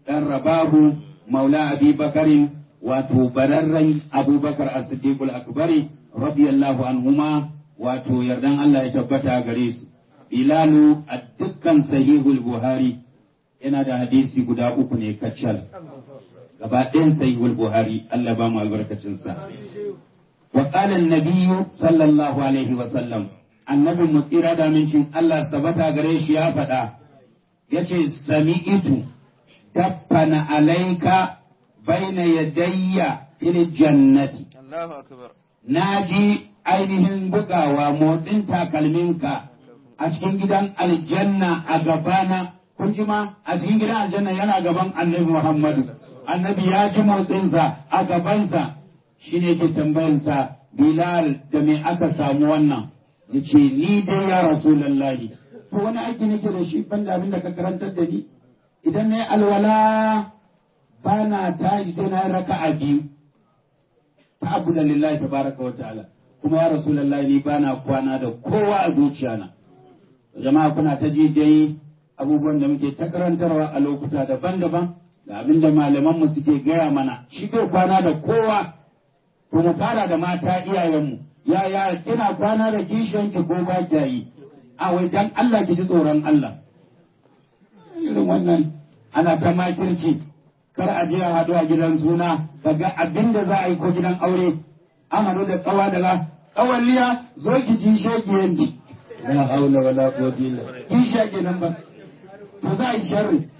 dan Rabahu maula Abi Bakarin wato bararren Abubakar As-Siddiq al-Akbari radiyallahu anhuma wato yardan Allah ya tabbata gare su. Bilalu a dukkan sahihul Buhari yana da hadisi guda uku ne kacal. Gaba ɗayan sahihul Buhari Allah ba mu albarkacin sa. Wa qala an-nabiyyu sallallahu alaihi wa sallam, annabi mu tsira da mincin Allah tabbata gare shi ya faɗa yace sami'tu taffana alayka baina yadayya fil jannati. Allahu akbar. Naji ainihin bugawa motsin takalminka a cikin gidan aljanna a gabana. Kun ji ma a cikin gidan aljanna yana gaban annabi Muhammadu. Annabi ya ji motsinsa a gabansa, shi ne ke tambayansa, Bilal da me aka samu wannan? Ya ce, ni dai ya Rasulallahi, to wani aiki nake da shi ban da abin da ka karantar da ni? Idan na yi alwala ba na tashi sai na yi raka'a biyu. Ta abu da lillahi tabaraka wa ta'ala. Kuma ya Rasulallahi ni ba na kwana da kowa a zuciyana. Jama'a kuna ta ji dai abubuwan da muke ta karantarwa a lokuta daban-daban da abin da malamanmu suke gaya mana shi kai kwana da kowa to mu fara da mata iyayenmu ya kina kwana da kishiyanki ko ba kya yi a wai dan Allah ki ji tsoron Allah irin wannan ana ta makirci kar a je a haɗu a gidan suna kaga abin da za a yi ko gidan aure an haɗu da kawa da kawalliya zo ki ji shegiyanki la haula wala quwwata illa kishiya nan ba to za a yi sharri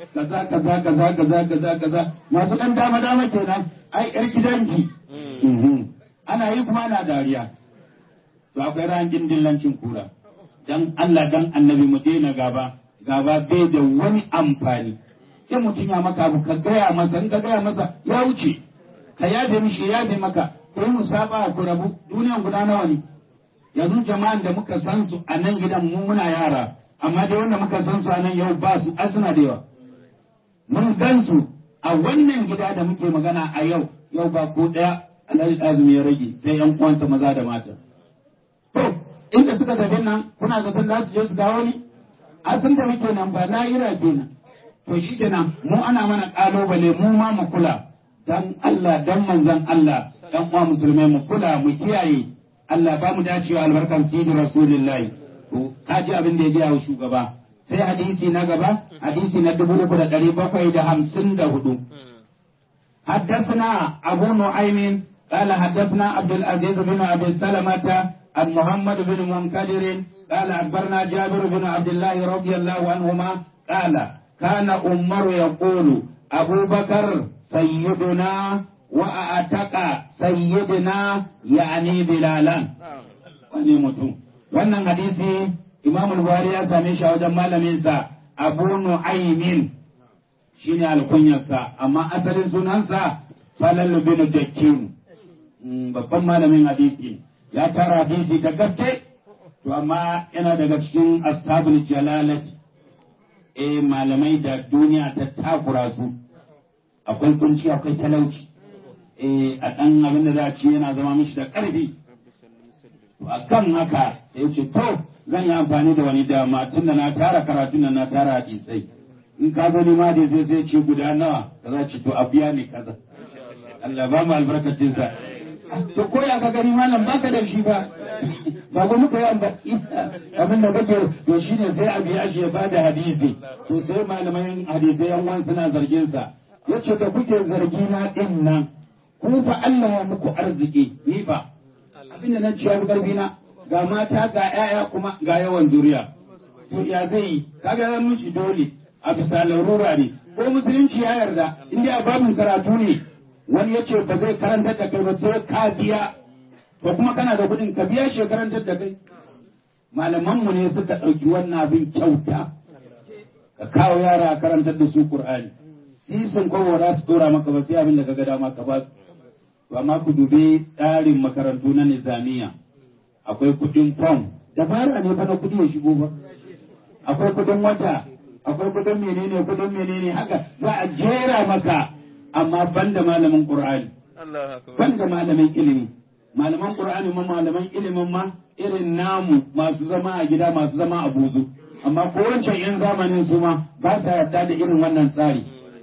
kaza masu ɗan dama kenan ai yar gidanki ana yi kuma ana dariya to akwai ran dillancin kura dan Allah dan annabi mu daina gaba bai da wani amfani in mutum ya maka abu ka gaya masa in ka gaya masa ya wuce ka yabe mishi yabe maka ko yi musaba ku rabu duniyan guda nawa ne yanzu jama'an da muka san su a nan gidan mu muna yara amma dai wanda muka san su nan yau ba su suna da yawa mun gan su a wannan gida da muke magana a yau ba ko daya alhaji azumi ya rage sai yan uwansa maza da mata to inda suka tafi nan kuna zaton za su je su dawo ne sun da muke nan ba na ira kenan to shi kenan mu ana mana kalubale mu ma mu kula dan Allah dan manzon Allah dan uwa musulmai mu kula mu kiyaye Allah ba mu dacewa albarkan sayyidi rasulullahi to kaji abin da ya gaya wa shugaba sai hadisi na gaba hadisi na 3754 حدثنا أبو نعيم قال حدثنا عبد العزيز بن أبي سلمة عن محمد بن منكدر قال أخبرنا جابر بن عبد الله رضي الله عنهما قال كان عمر يقول أبو بكر سيدنا وأعتق سيدنا يعني بلالا ونمتم wannan hadisi Imam Buhari ya same shi a wajen malaminsa Abu Nu'aymin shine alkunyarsa amma asalin sunansa Falal bin Dakkin babban malamin hadisi ya tara hadisi da gaske to amma yana daga cikin ashabul jalalati malamai da duniya ta takura su akwai kunci akwai talauci a dan abin da za a ci yana zama mishi da karfi a kan haka sai ce to zan yi amfani da wani dama tunda na tara karatun nan na tara hadisai in ka gani ma da sai ce guda nawa ka za ci to a biya ne kaza Allah ba mu albarkacin sa to ko ya ka gani malam baka da shi ba ba ga muka yi abin da kake to shine sai a biya shi ya bada hadisi to sai malaman hadisai yan wan suna zargin sa yace da kuke zargi na din nan ku fa Allah ya muku arziki ni ba abin da na ciya karfi na ga mata ga 'ya'ya kuma ga yawan zuriya to ya zai kaga ran mishi dole a bisa larura ne ko musulunci ya yarda inda a babin karatu ne wani ya ce ba zai karantar da kai ba sai ka biya to kuma kana da kuɗin ka biya shi karantar da kai malamanmu ne suka ɗauki wannan abin kyauta ka kawo yara a karantar da su Qur'ani sisin ko ba za su dora maka ba sai abin da kaga dama ka ba su amma ku dubi tsarin makarantu na nizamiya akwai kuɗin fom dabara ne fa na kuɗi ya shigo ba akwai kuɗin wata akwai kuɗin menene haka za a jera maka amma banda malamin Qur'ani banda malamin ilimi malaman Qur'ani ma malaman ilimin ma irin namu masu zama a gida masu zama a buzu amma ko wancan yan zamanin su ma ba sa yarda da irin wannan tsari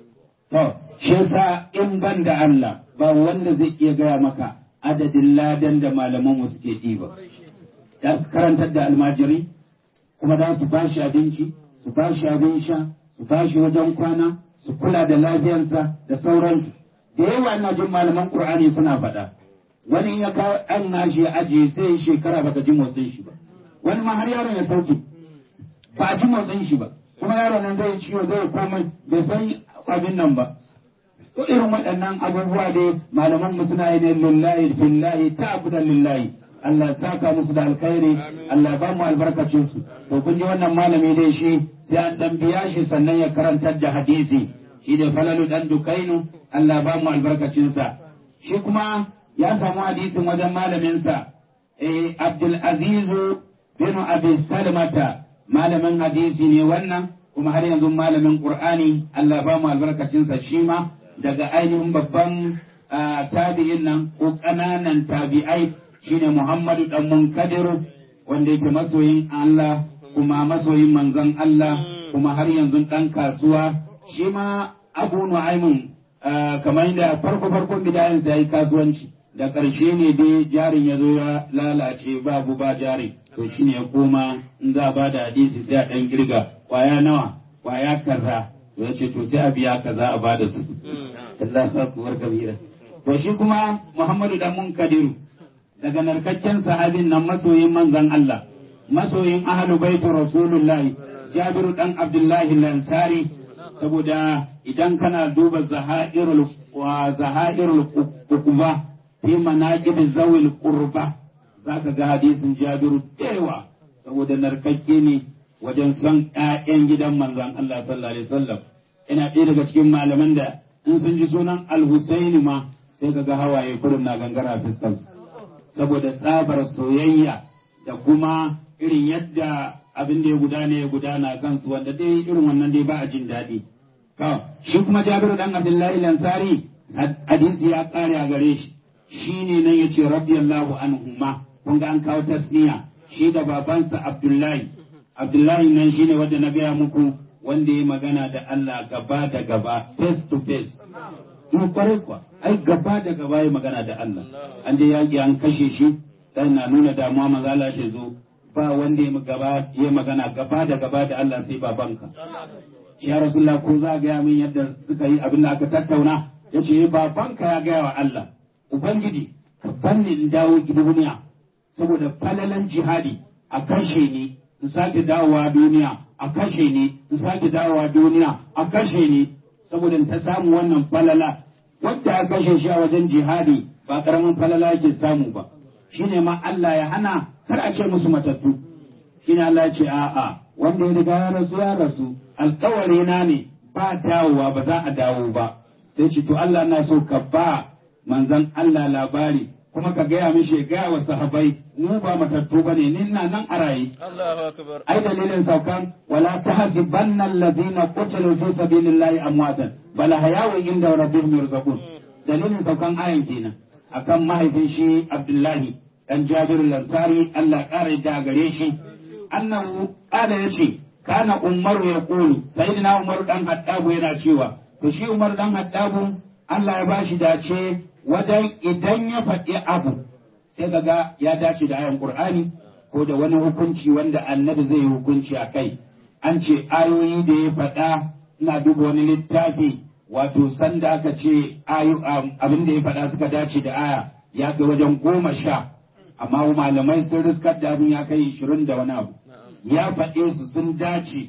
To, shi yasa in ban da Allah ba wanda zai iya gaya maka adadin ladan da malaman mu suke ɗiba. Da su karantar da almajiri, kuma da su bashi abinci, su bashi abin sha, su bashi wajen kwana, su kula da lafiyarsa da sauransu. Da yawa ina jin malaman Qur'ani suna faɗa. Wani ya kawo ɗan nashi ya ajiye sai yi shekara baka ji motsin shi ba. Wani ma har yaron ya sauke ba a ji motsin shi ba. Kuma yaron nan zai ciwo zai komai bai san abin nan ba. To irin waɗannan abubuwa dai malaman mu suna yi ne lillahi billahi ta'budan lillahi. Allah ya saka musu da alkhairi, Allah ya ba mu albarkacin su. To kun ji wannan malami dai shi sai an dan biya shi sannan ya karantar da hadisi. Shi da Falalu dan Dukainu, Allah ya ba mu albarkacin sa. Shi kuma ya samu hadisin wajen malamin sa Abdul Aziz bin Abi Salmata, malamin hadisi ne wannan, kuma har yanzu malamin Qur'ani. Allah ya ba mu albarkacin sa shi ma daga ainihin babban tabi'in nan ko ƙananan tabi'ai shine Muhammadu dan Munkadiru, wanda yake masoyin Allah kuma masoyin manzon Allah kuma har yanzu dan kasuwa. Shi ma Abu Nu'aymin kamar da farkon bidayen sa yayi kasuwanci, da ƙarshe ne dai jarin ya zo ya lalace babu ba jari, to shine ya koma in za ba da hadisi sai a dan girga kwaya nawa, kwaya kaza, to yace to sai a biya kaza a bada su. Allahu akbar kabira. To shi kuma Muhammadu dan Munkadiru daga narkakken sahabin nan masoyin manzon Allah, masoyin ahlu baitu Rasulullahi, Jabiru dan Abdullahi Lansari, saboda idan kana duba zahairul uquba fi manaqib zawil qurba zaka ga hadisin Jabiru dewa, saboda narkakke ne wajen son ƴaƴan gidan manzon Allah sallallahu alaihi wasallam. Ina ɗaya daga cikin malaman da in sun ji sunan Al-Husaini ma sai ka ga hawaye kurum na gangara fiskansu, saboda tsabar soyayya da kuma irin yadda abin da ya gudana kansu, wanda dai irin wannan dai ba a jin daɗi. Shi kuma Jabiru dan Abdullahi Lansari hadisi ya ƙare a gare shi, shi ne nan ya ce radiyallahu anhuma, kun ga an kawo tasniya, shi da babansa Abdullahi nan shi ne wanda na gaya muku, wanda ya magana da Allah gaba da gaba, face to face. In kwarai kuwa, ai gaba da gaba ya magana da Allah. An je yaƙi an kashe shi, dan na nuna damuwa maza Allah shi zo, ba wanda ya magana gaba da gaba da Allah sai babanka. Shi ya Rasulullah, ko za a gaya min yadda suka yi abin da aka tattauna? Ya ce babanka ya gaya wa Allah, Ubangiji ka banni in dawo duniya saboda falalan jihadi, a kashe ni in sake dawowa duniya, a kashe ni in sake dawowa duniya, a kashe ni, saboda ta samu wannan falala. Wanda ya kashe shi a wajen jihadi ba karamin falala yake samu ba. Shine ma Allah ya hana kar a ce musu matattu. Shine Allah ya ce a'a, wanda ya riga ya rasu, alkawari na ne ba dawowa, ba za a dawo ba. Sai ce to Allah na so ka ba manzon Allah labari, kuma ka gaya mishi, gaya wa sahabbai mu ba matattu bane, ni ina nan a raye. Allahu akbar. Ai dalilin saukan wala tahsibanna allazina qutilu fi sabilillahi amwatan bal hayawu inda rabbihim yurzaqun. Dalilin saukan ayan kenan akan mahaifin shi Abdullahi dan Jabir Lansari, Allah ƙara da gare shi, annahu qala yace kana Umar ya kulu, sayyidina Umar dan Hattabu yana cewa, to shi Umar dan Hattabu Allah ya bashi dace wajen idan ya faɗi abu sai kaga ya dace da ayan Qur'ani ko da wani hukunci wanda annabi zai yi hukunci a kai. An ce ayoyi da ya faɗa, ina duba wani littafi, wato sanda aka ce abin da ya faɗa suka dace da aya ya kai wajen 10, amma malamai sun riskar da abin ya kai 20 da wani abu. Ya faɗe su sun dace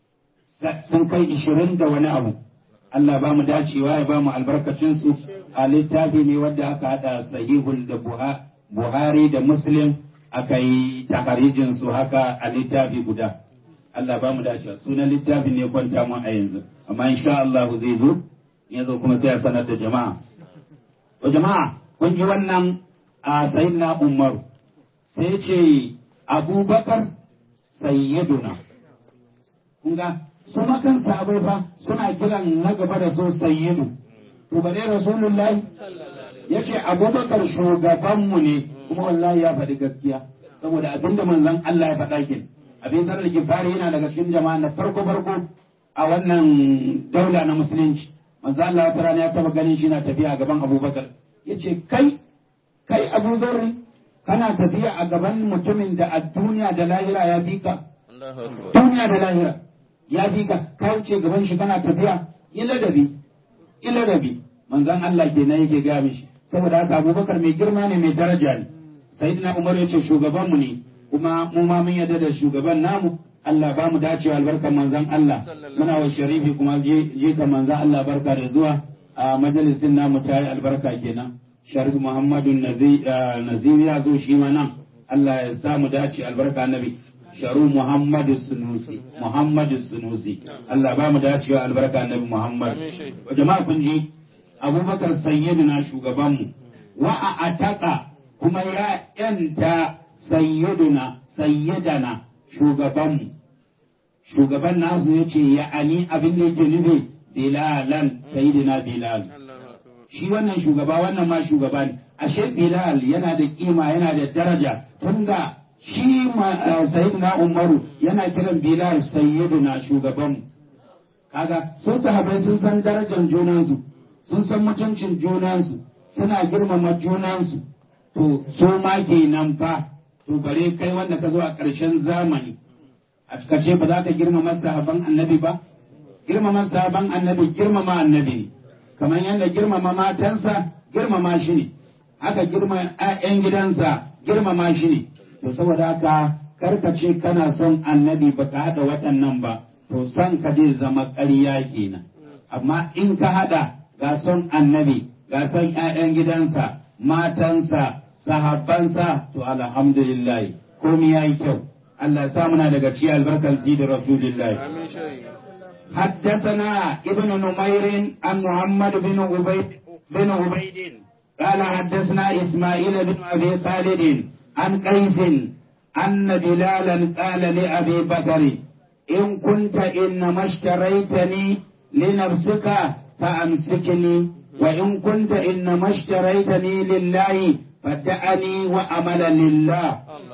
sun kai 20 da wani abu. Allah ba mu dacewa ya ba mu albarkacin su. A littafi ne wanda aka hada sahihul da Buhari da Muslim aka yi takarijin su haka a littafi guda. Allah ba mu dacewa. Sunan littafin ne kwanta mu a yanzu, amma insha Allah zai zo, ya zo kuma sai a sanar da jama'a. To jama'a, kun ji wannan a sayyidina Umar, sai ce Abubakar sayyiduna. Kun ga su makan sahabai fa suna kiran na gaba da su sayyidu. To bare Rasulullahi ya ce Abubakar shugabanmu ne, kuma wallahi ya faɗi gaskiya, saboda abinda manzon Allah ya faɗa kin. Abin zarar Gifari yana daga cikin jama'a na farko a wannan daula na musulunci, manzo Allah wata rana ya taba ganin shi na tafiya a gaban Abubakar yace kai Abu Zarri kana tafiya a gaban mutumin da a duniya da lahira ya bi ka duniya da lahira ya bi ka wuce gaban shi kana tafiya ila dabi manzon Allah kenan yake ga mishi saboda haka Abubakar mai girma ne mai daraja ne sayyidina Umar yace shugaban mu ne kuma mu ma mun yarda da shugaban namu Allah ba mu dacewa albarkar manzon Allah muna wa sharifi kuma je ka manzon Allah barka da zuwa a majalisin namu tayi albarka kenan Sharif Muhammadu Nazir ya zo shi ma nan Allah ya sa mu dace albarka nabi Sharu Muhammadu Sunusi Allah ba mu dacewa albarka nabi Muhammad jama'a kun ji Abubakar sayyidina shugabanmu wa a ataka kuma ya yanta sayyidana shugaban nasu yace ya ani abin da yake nufi Bilalan sayyidina Bilal shi wannan shugaba wannan ma shugaba ne ashe Bilal yana da kima yana da daraja tunda shi sayyidina Umaru yana kiran Bilal sayyidina shugaban kaga so sahabbai sun san darajar junansu sun san mutuncin junansu suna girmama junansu to so ma kenan fa to bare kai wanda ka zo a ƙarshen zamani ka ce ba za ka girmama sahabban annabi ba girmama sahabban annabi girmama annabi ne kamar yadda girmama matansa girmama shi ne haka girma 'ya'yan gidansa girmama shi ne to saboda haka karka ce kana son annabi ba ka haɗa waɗannan ba to son ka zai zama ƙarya kenan amma in ka haɗa ga son annabi ga son 'ya'yan gidansa matansa sahabbansa to alhamdulillah komai yayi kyau Allah ya sa muna daga cikin albarkar da Rasulullah حدثنا ابن نمير عن محمد بن عبيد قال حدثنا إسماعيل بن أبي خالد عن قيس أن بلالا قال لأبي بكر إن كنت إنما اشتريتني لنفسك فأمسكني وإن كنت إنما اشتريتني لله فدعني وأمل لله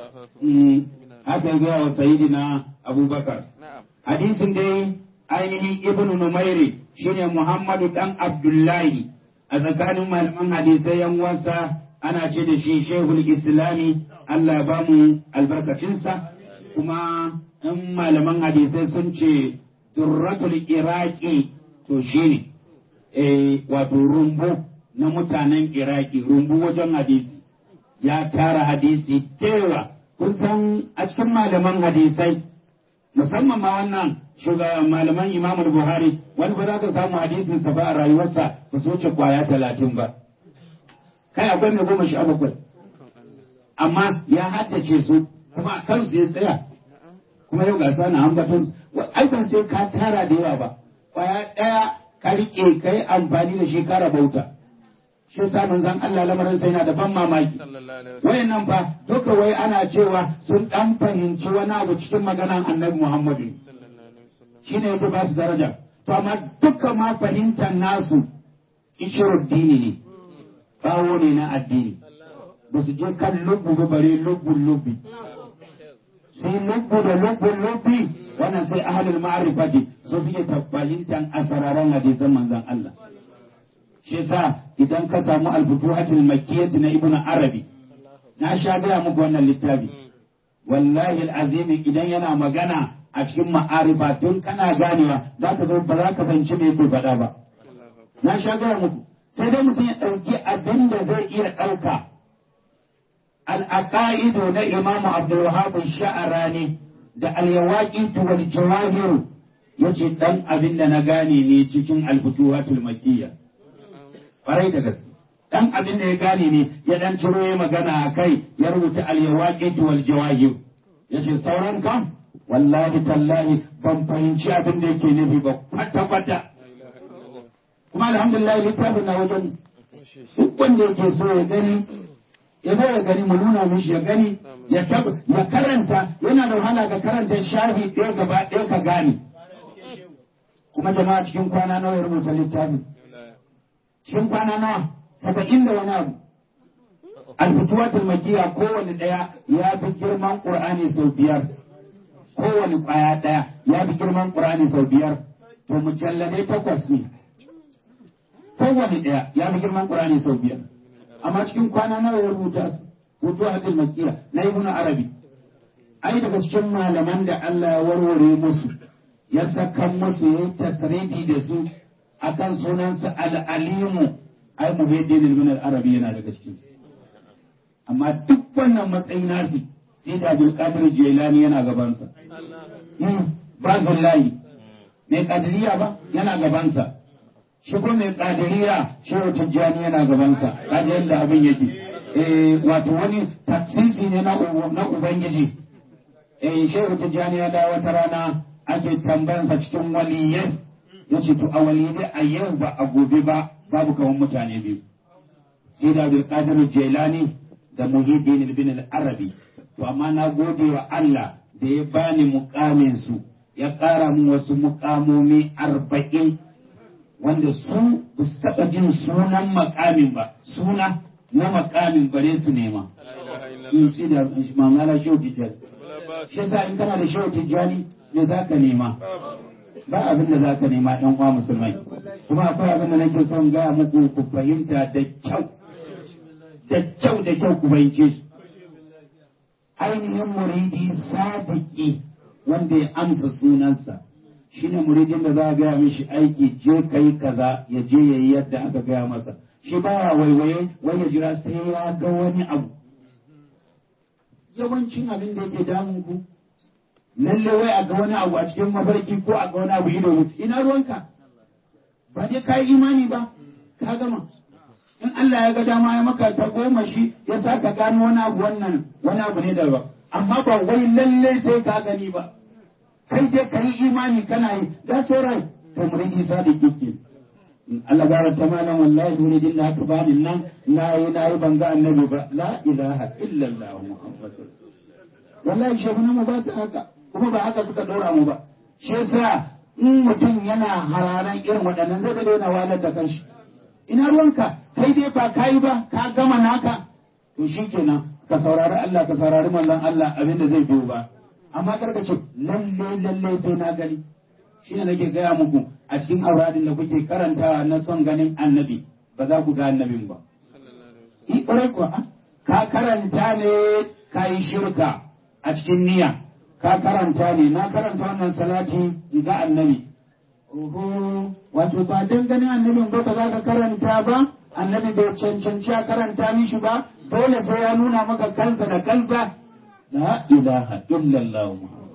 هكذا سيدنا أبو بكر حديث دي ainihin ibn Numairi shine Muhammadu dan Abdullahi a tsakanin malaman hadisai yan wasa ana ce da shi Shehul Islami Allah ya bamu albarkacinsa kuma in malaman hadisai sun ce Durratul Iraqi to shine wato rumbu na mutanen Iraki rumbu wajen hadisi ya tara hadisi tewa kun san a cikin malaman hadisai musamman ma wannan shugaban malaman Imam Buhari wani ba za ka samu hadisin sa ba a rayuwarsa ba su wuce kwaya 30 ba kai akwai mai 17 amma ya haddace su kuma a kansu ya tsaya kuma yau ga sana ambaton ai ban sai ka tara da yawa ba kwaya daya ka rike kai amfani da shi kara bauta shi sa manzon Allah lamarin sai yana da ban mamaki wayannan fa duka wai ana cewa sun dan fahimci wani abu cikin maganan Annabi Muhammadu shi ne yake ba su daraja to amma duka ma fahimtar nasu ishirar dini ne bawo ne na addini ba su je kan lubbu ba bare lubbun lubbi sai lubbu da lubbun lubbi wannan sai ahlul ma'rifati so suke fahimtar asararan hadisan manzon Allah shi yasa idan ka samu al-futuhatul makkiyah na ibnu arabi na sha gaya muku wannan littafi wallahi al-azim idan yana magana a cikin ma'arifa tun kana ganewa za ka zo ba za ka fahimci me yake faɗa ba na sha gaya muku sai dai mutum ya ɗauki abin da zai iya ɗauka al-aqaidu na imamu abdul wahhab sha'arani da al-yawaqit wal jawahir yace dan abin da na gane ne cikin al-futuhatul makkiyya farai da gaske dan abin da ya gane ne ya dan ciro ya magana akai ya rubuta al-yawaqit wal jawahir yace sauran kam wallahi tallahi ban fahimci abin da yake nufi ba kwata-kwata kuma alhamdulillah littafin na wajen duk wanda yake so ya gani ya zo ya gani mu nuna mishi ya gani ya karanta yana da wahala ga karanta shafi ɗaya gaba ɗaya ka gane kuma jama'a cikin kwana nawa ya rubuta littafin cikin kwana nawa 70 da wani abu al-futuwatul makiyya kowane ɗaya ya fi girman qur'ani sau 5 kowane kwaya ɗaya ya fi girman ƙur'ani sau 5 to mujalladai 8 ne kowane ɗaya ya fi girman Qur'ani sau 5 amma cikin kwana nawa ya rubuta su Futuhatul Makkiya na Ibn Arabi ai daga cikin malaman da Allah ya warware musu ya saka musu ya tasrifi da su akan sunansa al-alimu ai Muhyiddin Ibn Arabi yana daga cikin su amma duk wannan matsayin nasi sai da Abdul Qadir Jilani yana gabansa Bazullahi mai kadiriya ba yana gabansa shi ko mai kadiriya Shehu Tijjani yana gabansa kaje yadda abin yake wato wani taksisi ne na ubangiji Shehu Tijjani ya dawo wata rana ake tambayansa cikin waliyai yace to a waliyai a yau ba a gobe ba babu kawan mutane biyu sai da Abdul Qadir Jilani da Muhyiddin Ibn Arabi to amma na gode wa Allah da ya bani mukamin su ya ƙara mu wasu mukamomi 40 wanda su ba su taɓa jin sunan makamin ba suna na makamin bare su nema in shi da mamala Shehu Tijjani shi yasa in kana da Shehu Tijjani me za ka nema ba abin da za ka nema ɗan uwa musulmai kuma akwai abin da nake son gaya muku ku fahimta da kyau ku fahimce su ainihin muridi sadiki wanda ya amsa sunansa shine muridin da za a gaya mishi aiki je kai kaza ya je ya yi yadda aka gaya masa shi baya waiwaye wai ya jira sai ya ga wani abu yawancin abin da yake damun ku lalle wai a ga wani abu a cikin mafarki ko a ga wani abu ido ina ruwanka ba dai ka yi imani ba ka gama in Allah ya ga dama ya maka ta goma shi ya sa ka gano wani abu ne da ba amma ba wai lalle sai ka gani ba kai dai ka yi imani kana yi da sauran to muridi sadiki ke Allah gara ta malam wallahi muridin da haka bani nan na yi ban ga annabi ba la ilaha illallah muhammadur wallahi shehuna mu ba su haka kuma ba haka suka dora mu ba shi yasa in mutum yana hararan irin waɗannan zai ga daina walar da kanshi ina ruwanka kai dai ba kai ba ka gama naka to shikenan ka saurari Allah ka saurari manzon Allah abin da zai biyo ba amma karka ce lalle sai na gani shine nake gaya muku a cikin auradin da kuke karantawa na son ganin annabi ba za ku ga annabin ba ƙwarai kuwa ka karanta ne ka yi shirka a cikin niyya ka karanta ne na karanta wannan salati ga annabi oho wato ba dan ganin annabin ba za ka karanta ba annabi bai cancanci a karanta mishi ba dole sai ya nuna maka kansa da kansa la ilaha illallah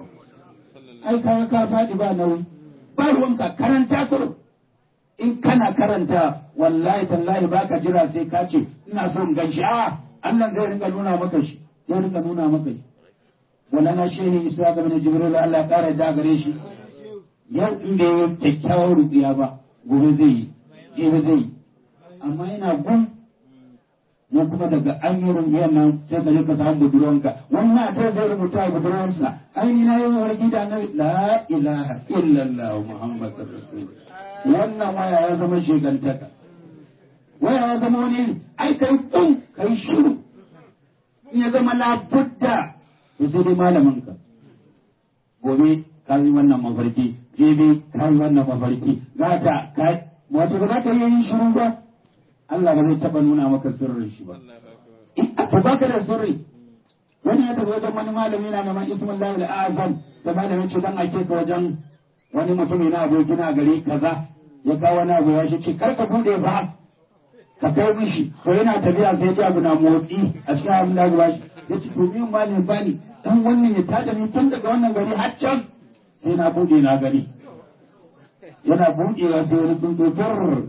ai ka faɗi ba nauyi ba ruwanka karanta kuro in kana karanta wallahi tallahi baka jira sai ka ce ina so in ganshi Allah zai ringa nuna maka shi zai ringa nuna maka shi wala na shehi isa ga bin jibril Allah kare da gare shi yau in bai yi kyakkyawar rubiya ba gobe zai yi jibi zai yi amma yana gun mu kuma daga an yi rubiyar nan sai ka je ka samu budurwanka wannan ta zai rubuta budurwansa aini na yi warki da annabi la ilaha illallah muhammadur rasul wannan waya ya zama shegantaka waya ya zama wani ai kai shiru in ya zama labudda to sai dai malamin ka gobe ka yi wannan mafarki jibi ka yi wannan mafarki gata ka wato ba za ka yi yin shiru ba Allah ba zai taɓa nuna maka sirrin shi ba. To baka da sirri. Wani ya tafi wajen wani malami na neman Ismullahi al-Azam da malamin ce dan ake ka wajen wani mutum na aboki na gari kaza ya kawo wani abu ya shi ce kar ka bude ba ka kai mishi to yana tafiya sai ya abu na motsi a cikin abin da ya shi ya ce to min malami bani dan wannan ya tada ni tun daga wannan gari har can sai na bude na gani. Yana budewa sai wani sun tsofar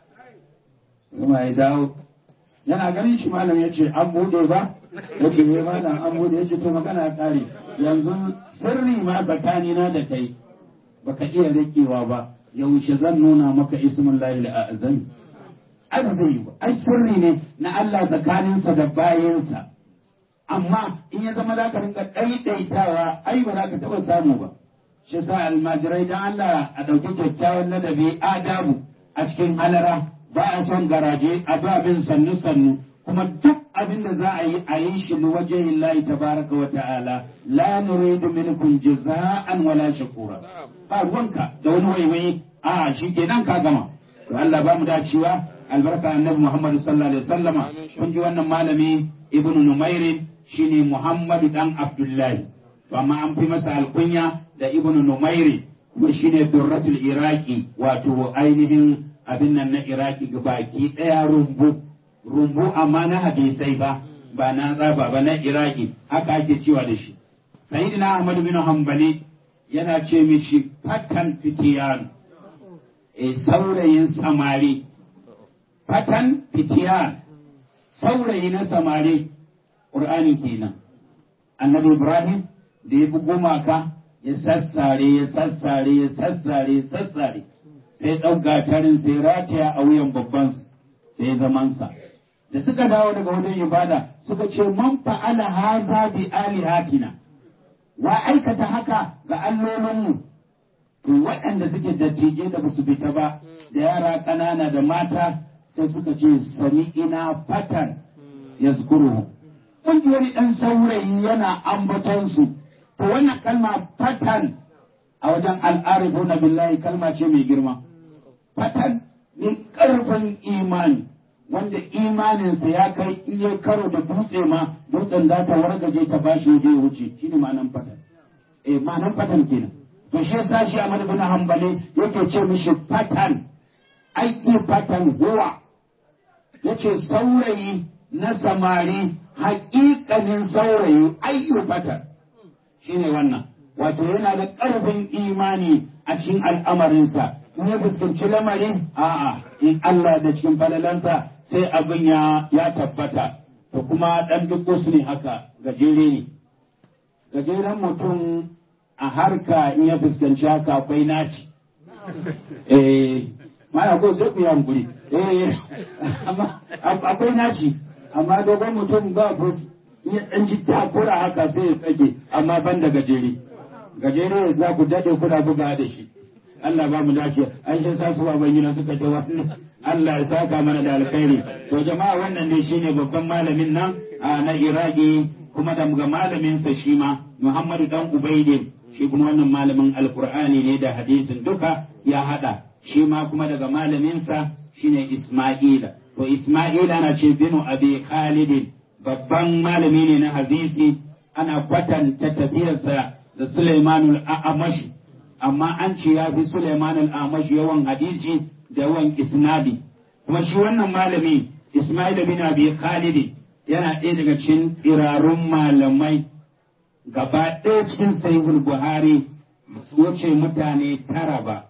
kuma ya dawo yana ganin shi malam ya ce an bude ba ya ce ne malam an bude ya ce to magana kare yanzu sirri ma tsakanina da kai baka iya rikewa ba yaushe zan nuna maka ismin lahi azam ai ba zai yi ba ai sirri ne na Allah tsakaninsa da bayansa amma in ya zama za ka rinka ɗaiɗaitawa ai ba za ka taɓa samu ba shi sa almajirai dan Allah a ɗauki kyakkyawan ladabi adabu a cikin halara ba a son garaje a ba abin sannu kuma duk abin da za a yi shi ni wajen Allah tabaraka wa ta'ala la nuridu minkum jaza'an wala shakura ba ruwanka da wani waiwaye shi kenan ka gama to Allah ba mu dacewa albarka annabi Muhammad sallallahu alaihi wasallama kun ji wannan malami ibnu Numair shine Muhammadu dan Abdullahi to amma an fi masa alkunya da ibnu Numair kuma shine Durratul Iraqi wato ainihin abin nan na Iraki gabaki daya rumbu amma na hadisai ba na tsaba ba na Iraki haka ake cewa da shi Sayyidina Ahmad bin Hanbali yana ce mishi fatan fitiyan saurayin samari fatan fitiyan saurayi na samari ƙur'ani kenan annabi Ibrahim da ya bugo maka ya sassare sai ɗauka tarin sai rataya a wuyan babban sai zamansa da suka dawo daga wajen ibada suka ce man fa'ala haza bi alihatina wa aikata haka ga allolinmu to waɗanda suke dattijai da basu fita ba da yara ƙanana da mata sai suka ce sami'ina fatan yazkuruhu kun ji wani ɗan saurayi yana ambaton su to wannan kalma fatan a wajen al'arifuna billahi kalma ce mai girma fatan mai ƙarfin imani wanda imaninsa ya kai in ya karo da dutse ma dutsen za ta wargaje ta bashi waje ya wuce shine ma'anan fatan ma'anan fatan kenan to shi yasa shi Ahmad bin Hanbali yake ce mishi fatan aiki fatan huwa yace saurayi na samari haƙiƙanin saurayi ayyu fatan shine wannan wato yana da ƙarfin imani a cikin al'amarinsa in ya fuskanci lamari a'a in Allah da cikin falalansa sai abin ya tabbata to kuma dan duk su ne haka gajere ne gajeren mutum a harka in ya fuskanci haka akwai naci mana ko sai ku yi hankuri amma akwai naci amma dogon mutum ba fus in ya dan ji takura haka sai ya tsage amma ban da gajere za ku dade kuna buga da shi Allah ba mu dace an shi sa su baban gina suka ce wannan Allah ya saka mana da alkhairi to jama'a wannan ne shine babban malamin nan na Iraki kuma da ga malamin sa shi ma Muhammadu dan Ubaidin shi kuma wannan malamin alqur'ani ne da hadisin duka ya hada shi ma kuma daga malamin sa shine Isma'ila to Isma'ila na ce binu Abi Khalid babban malami ne na hadisi ana kwatanta tafiyarsa da Sulaimanul A'mash amma an ce ya fi Sulaiman al-Amash yawan hadisi da yawan isnadi kuma shi wannan malami Ismail bin Abi Khalid yana ɗaya daga cikin tsirarun malamai gaba ɗaya cikin Sahihul Buhari su wuce mutane tara ba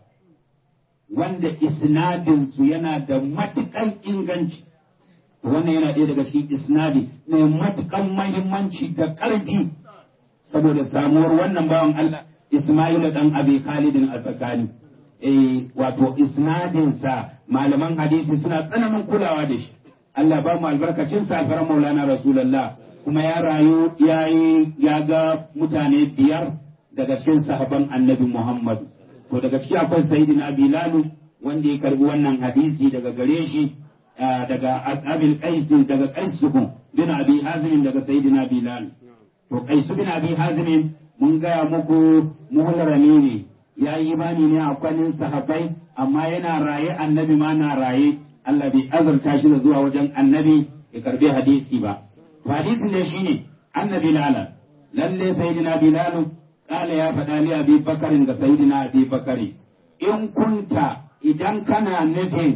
wanda isnadin su yana da matukan inganci wannan yana ɗaya daga cikin isnadi mai matukan muhimmanci da ƙarfi saboda samuwar wannan bawan Allah Ismailu dan Abi Khalidin a tsakani wato isnadinsa malaman hadisi suna tsananin kulawa da shi Allah ba mu albarkacin safarar Maulana Rasulullah kuma ya rayu ya ga mutane biyar daga cikin sahaban Annabi Muhammad to daga ciki akwai Sayyidina Bilal wanda ya karbi wannan hadisi daga gare shi daga Abil Qais daga Qais bin Abi Hazim daga Sayyidina Bilal to Qais bin Abi Hazim mun gaya muku muhulrani ne ya yi imani ne a kwanin sahabbai amma yana raye annabi ma na raye Allah bai azurta shi da zuwa wajen annabi ya karbi hadisi ba to hadisi ne shine annabi lalle sayyidina bilal kala ya faɗa li abi bakarin ga sayyidina abi bakari in kunta idan kana nufin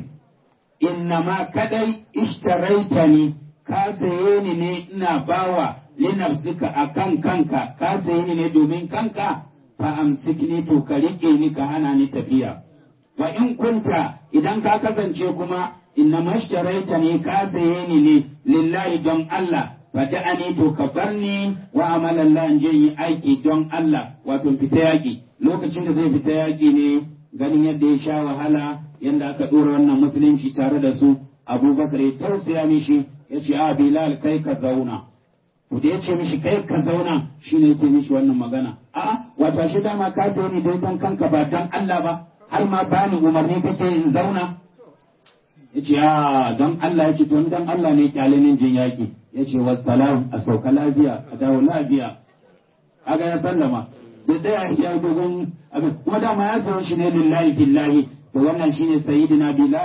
innama kadai ishtaraitani ka saye ni ne ina bawa linafsika akan kanka ka saye ni ne domin kanka fa amsikni to ka rike ni ka hana ni tafiya wa in kunta idan ka kasance kuma inna mashtaraita ni ka saye ni ne lillahi don Allah fa da'ani to ka barni wa amalan la in yi aiki don Allah wato fita yaki lokacin da zai fita yaki ne ganin yadda ya sha wahala yadda aka dora wannan musulunci tare da su Abubakar ya tausaya mishi ya ce a Bilal kai ka zauna to da ya ce mishi kai ka zauna shine yake mishi wannan magana a'a wato shi dama ka saye ni dai don kanka ba don Allah ba har ma bani umarni kake in zauna yace a don Allah yace to don Allah ne kyale nin jin yaki yace wassalam a sauka lafiya a dawo lafiya kaga ya sallama da daya ya dogon abin kuma dama ya sayo shi ne lillahi billahi to wannan shine sayyidina Bilalu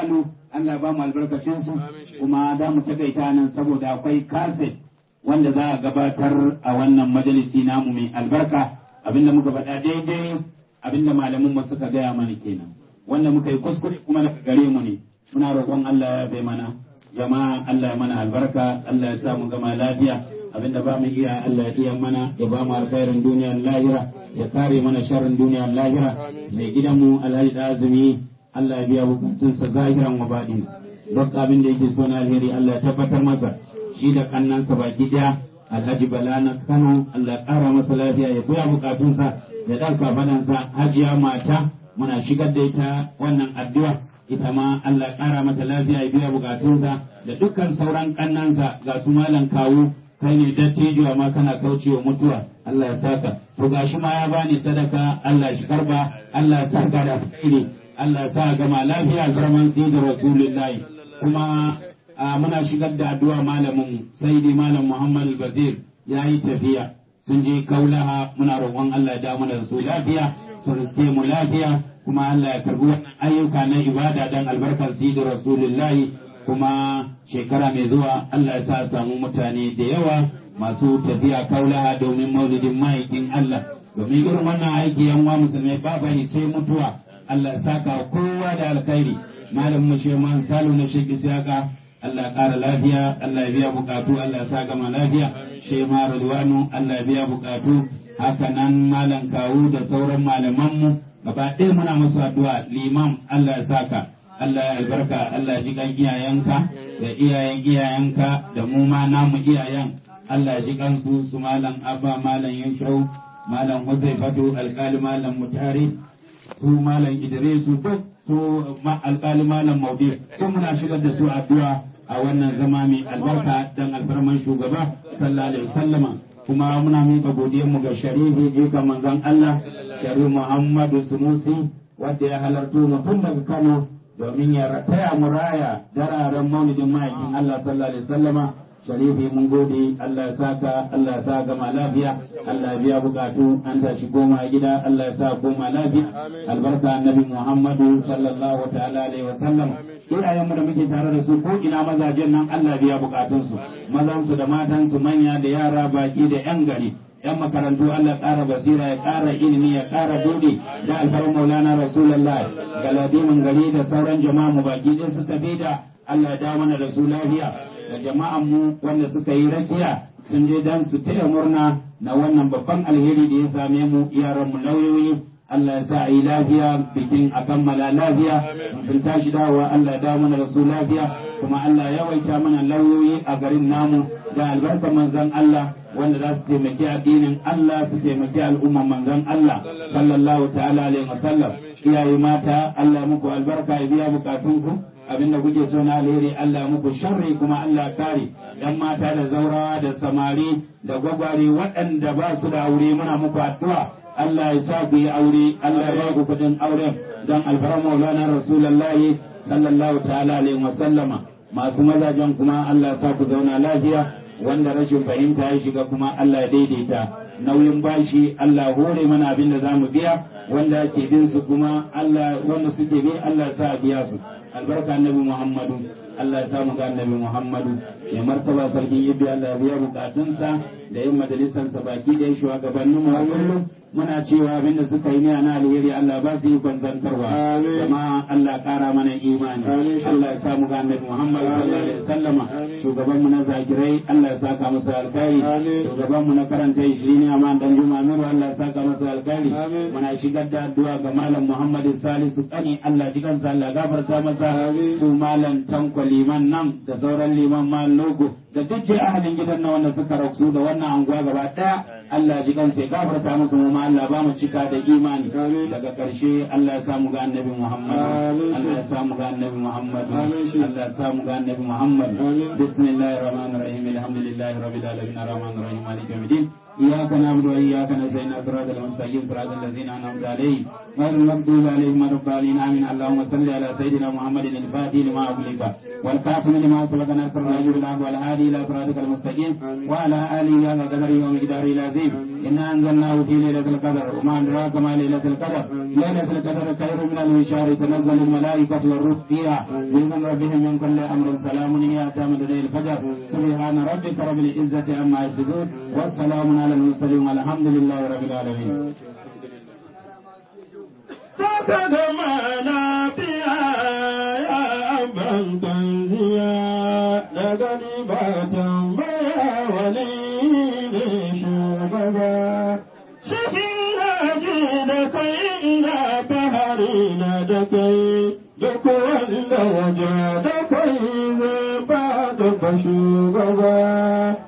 Allah ba mu albarkacin su kuma da mu takaita nan saboda akwai kaset wanda za a gabatar a wannan majalisi namu mai albarka. Abinda muka faɗa daidai abinda malamin mu suka gaya mana kenan, wanda muka yi kuskure kuma daga gare mu ne. Muna roƙon Allah ya bai mana jama'a, Allah ya mana albarka, Allah ya sa mu gama lafiya. Abinda ba mu iya Allah ya iya mana, ya ba mu alkhairin duniya lahira, ya kare mana sharrin duniya lahira. Mai gidanmu Alhaji Azumi Allah ya biya bukatunsa zahiran wa baɗin. Duk abin da yake so na alheri Allah ya tabbatar masa, shi da kannansa baki daya. Alhaji Bala na Kano Allah ya ƙara masa lafiya, ya biya bukatunsa da ɗauka fadansa. Hajiya mata muna shigar da ita wannan addu'a, ita ma Allah ya ƙara mata lafiya, ya biya bukatunsa da dukkan sauran kannansa. Ga su malam kawu, kai ne dattijo amma kana kaucewa mutuwa, Allah ya saka. To gashi ma ya bani sadaka, Allah shi karba, Allah ya saka da alkhairi, Allah ya sa gama lafiya alfarman da Rasulullahi. Kuma muna shigar da addu'a malamin Sayyidi Malam Muhammad Al-Basir ya yi tafiya, sun je Kaulaha. Muna roƙon Allah ya damu da su lafiya, su riske mu lafiya, kuma Allah ya karbi wannan ayyuka na ibada dan albarkar da Rasulullahi. Kuma shekara mai zuwa Allah ya sa samu mutane da yawa masu tafiya Kaulaha domin maulidin ma'aikin Allah. Domin irin wannan aiki yan uwa musulmai ba bari sai mutuwa. Allah ya saka kowa da alkhairi. Malam Musheman Salu na Sheikh Isaka Allah ya ƙara lafiya, Allah ya biya bukatu, Allah ya sa gama lafiya. Shema Rilwanu Allah ya biya bukatu. Haka nan Malam Kawu da sauran malamanmu gaba ɗaya muna musu addu'a. Limam Allah ya saka, Allah ya albarka, Allah ya ji kan iyayenka da iyayen iyayenka da mu ma namu iyayen. Allah ya ji kansu, su Malam Abba, Malam Yushau, Malam Huzaifatu, alƙali Malam Mutari, su Malam Idrisu, duk su alƙali Malam Maudi, ko muna shigar da su addu'a a wannan zama mai albarka dan alfarman shugaba sallallahu alaihi wasallama. Kuma muna miƙa godiyarmu ga sharifi jikan manzon Allah Sharifu Muhammadu Sunusi, wanda ya halarto mutum daga Kano domin ya rataya mu raya dararen maulidin ma'aikin Allah sallallahu alaihi wasallama. Sharifi mun gode, Allah ya saka, Allah ya sa gama lafiya, Allah ya biya bukatu, an tashi goma gida, Allah ya sa goma lafiya. Albarka annabi Muhammadu sallallahu ta'ala alaihi wa sallam. Iyayenmu da muke tare da su ko ina mazajen nan Allah biya bukatunsu, mazansu da matansu, manya da yara, baki da yan gari, yan makarantu. Allah ƙara basira, ya ƙara ilimi, ya ƙara dole da alfarar Maulana Rasulullah. Galadimin gari da sauran jama'a mu baki ɗin su tafi da Allah ya dawo mana da su lafiya. Da jama'an mu wanda suka yi rakiya sun je dan su taya murna na wannan babban alheri da ya same mu. Yaran mu lauyoyi Allah ya sa a yi lafiya, bikin a kammala lafiya, sun tashi dawowa Allah ya dawo mana da su lafiya. Kuma Allah ya yawaita mana lauyoyi a garin namu da albarkar manzon Allah, wanda za su taimaki addinin Allah, su taimaki al'umman manzon Allah sallallahu ta'ala alaihi wasallam. Iyaye mata Allah muku albarka, ya biya bukatunku, abinda kuke so na alheri Allah muku sharri kuma Allah kare. Yan mata da zaurawa da samari da gwagware waɗanda ba su da aure muna muku addu'a Allah ya sa ku yi aure, Allah ya ba ku kuɗin auren don alfarar Maulana Rasulullahi sallallahu ta'ala alaihi wa sallama. Masu mazajen kuma Allah ya sa ku zauna lafiya, wanda rashin fahimta ya shiga kuma Allah ya daidaita. Nauyin bashi Allah hore mana abin da za mu biya, wanda ake bin su kuma Allah, wanda suke bi Allah ya sa a biya su. Albarka annabi Muhammadu, Allah ya samu ga annabi Muhammadu. Ya martaba sarkin Ibbi Allah ya biya bukatunsa da yin majalisarsa baki da shugabannin mu kullum muna cewa abinda suka yi ne na alheri Allah ba su yi kwanzantarwa. Jama'a Allah kara mana imani. Allah ya samu ga annabi Muhammad sallallahu alaihi wasallam. Shugaban mu na zakirai Allah ya saka masa alkhairi. Shugaban mu na karanta shirini Aman dan Juma Nuru Allah ya saka masa alkhairi. Muna shigar da addu'a ga Malam Muhammad Salisu Kani, Allah ji kansa, Allah gafarta masa. Su Malam Tanko liman nan da sauran liman Malam Logo da duk ahalin gidan na wanda suka rasu da wannan anguwa gaba daya, Allah ji kansa ya gafarta musu, mu ma Allah ba mu cika da imani. Daga karshe Allah ya samu ga annabi Muhammad, Allah ya samu ga annabi Muhammad, Allah ya samu ga annabi Muhammad. Bismillahir rahmanir rahim, alhamdulillahi rabbil alamin, arrahmanir rahim, maliki yawmiddin. إياك نعبد وإياك نستعين، صراط المستقيم صراط الذين أنعمت عليهم غير المغضوب عليهم ولا الضالين آمين. اللهم صل على سيدنا محمد الفاتح لما أغلق والكاتم لما سبق ناصر الرجل بالله والهادي إلى صراطك المستقيم وعلى آله حق قدره ومقداره العظيم إنا أنزلناه في ليلة القدر وما أدراك ما ليلة القدر ليلة القدر خير من ألف شهر تنزل الملائكة والروح فيها بإذن ربهم من كل أمر سلام هي حتى مطلع الفجر سبحان ربك رب العزة عما يصفون والسلام على المرسلين والحمد لله رب العالمين. فقدمنا بها يا أبا تنزيا لغنبات بها وليد شغبا شفينا جيدكي إلى بحرنا دكي دكوان وجادكي زبادك شغبا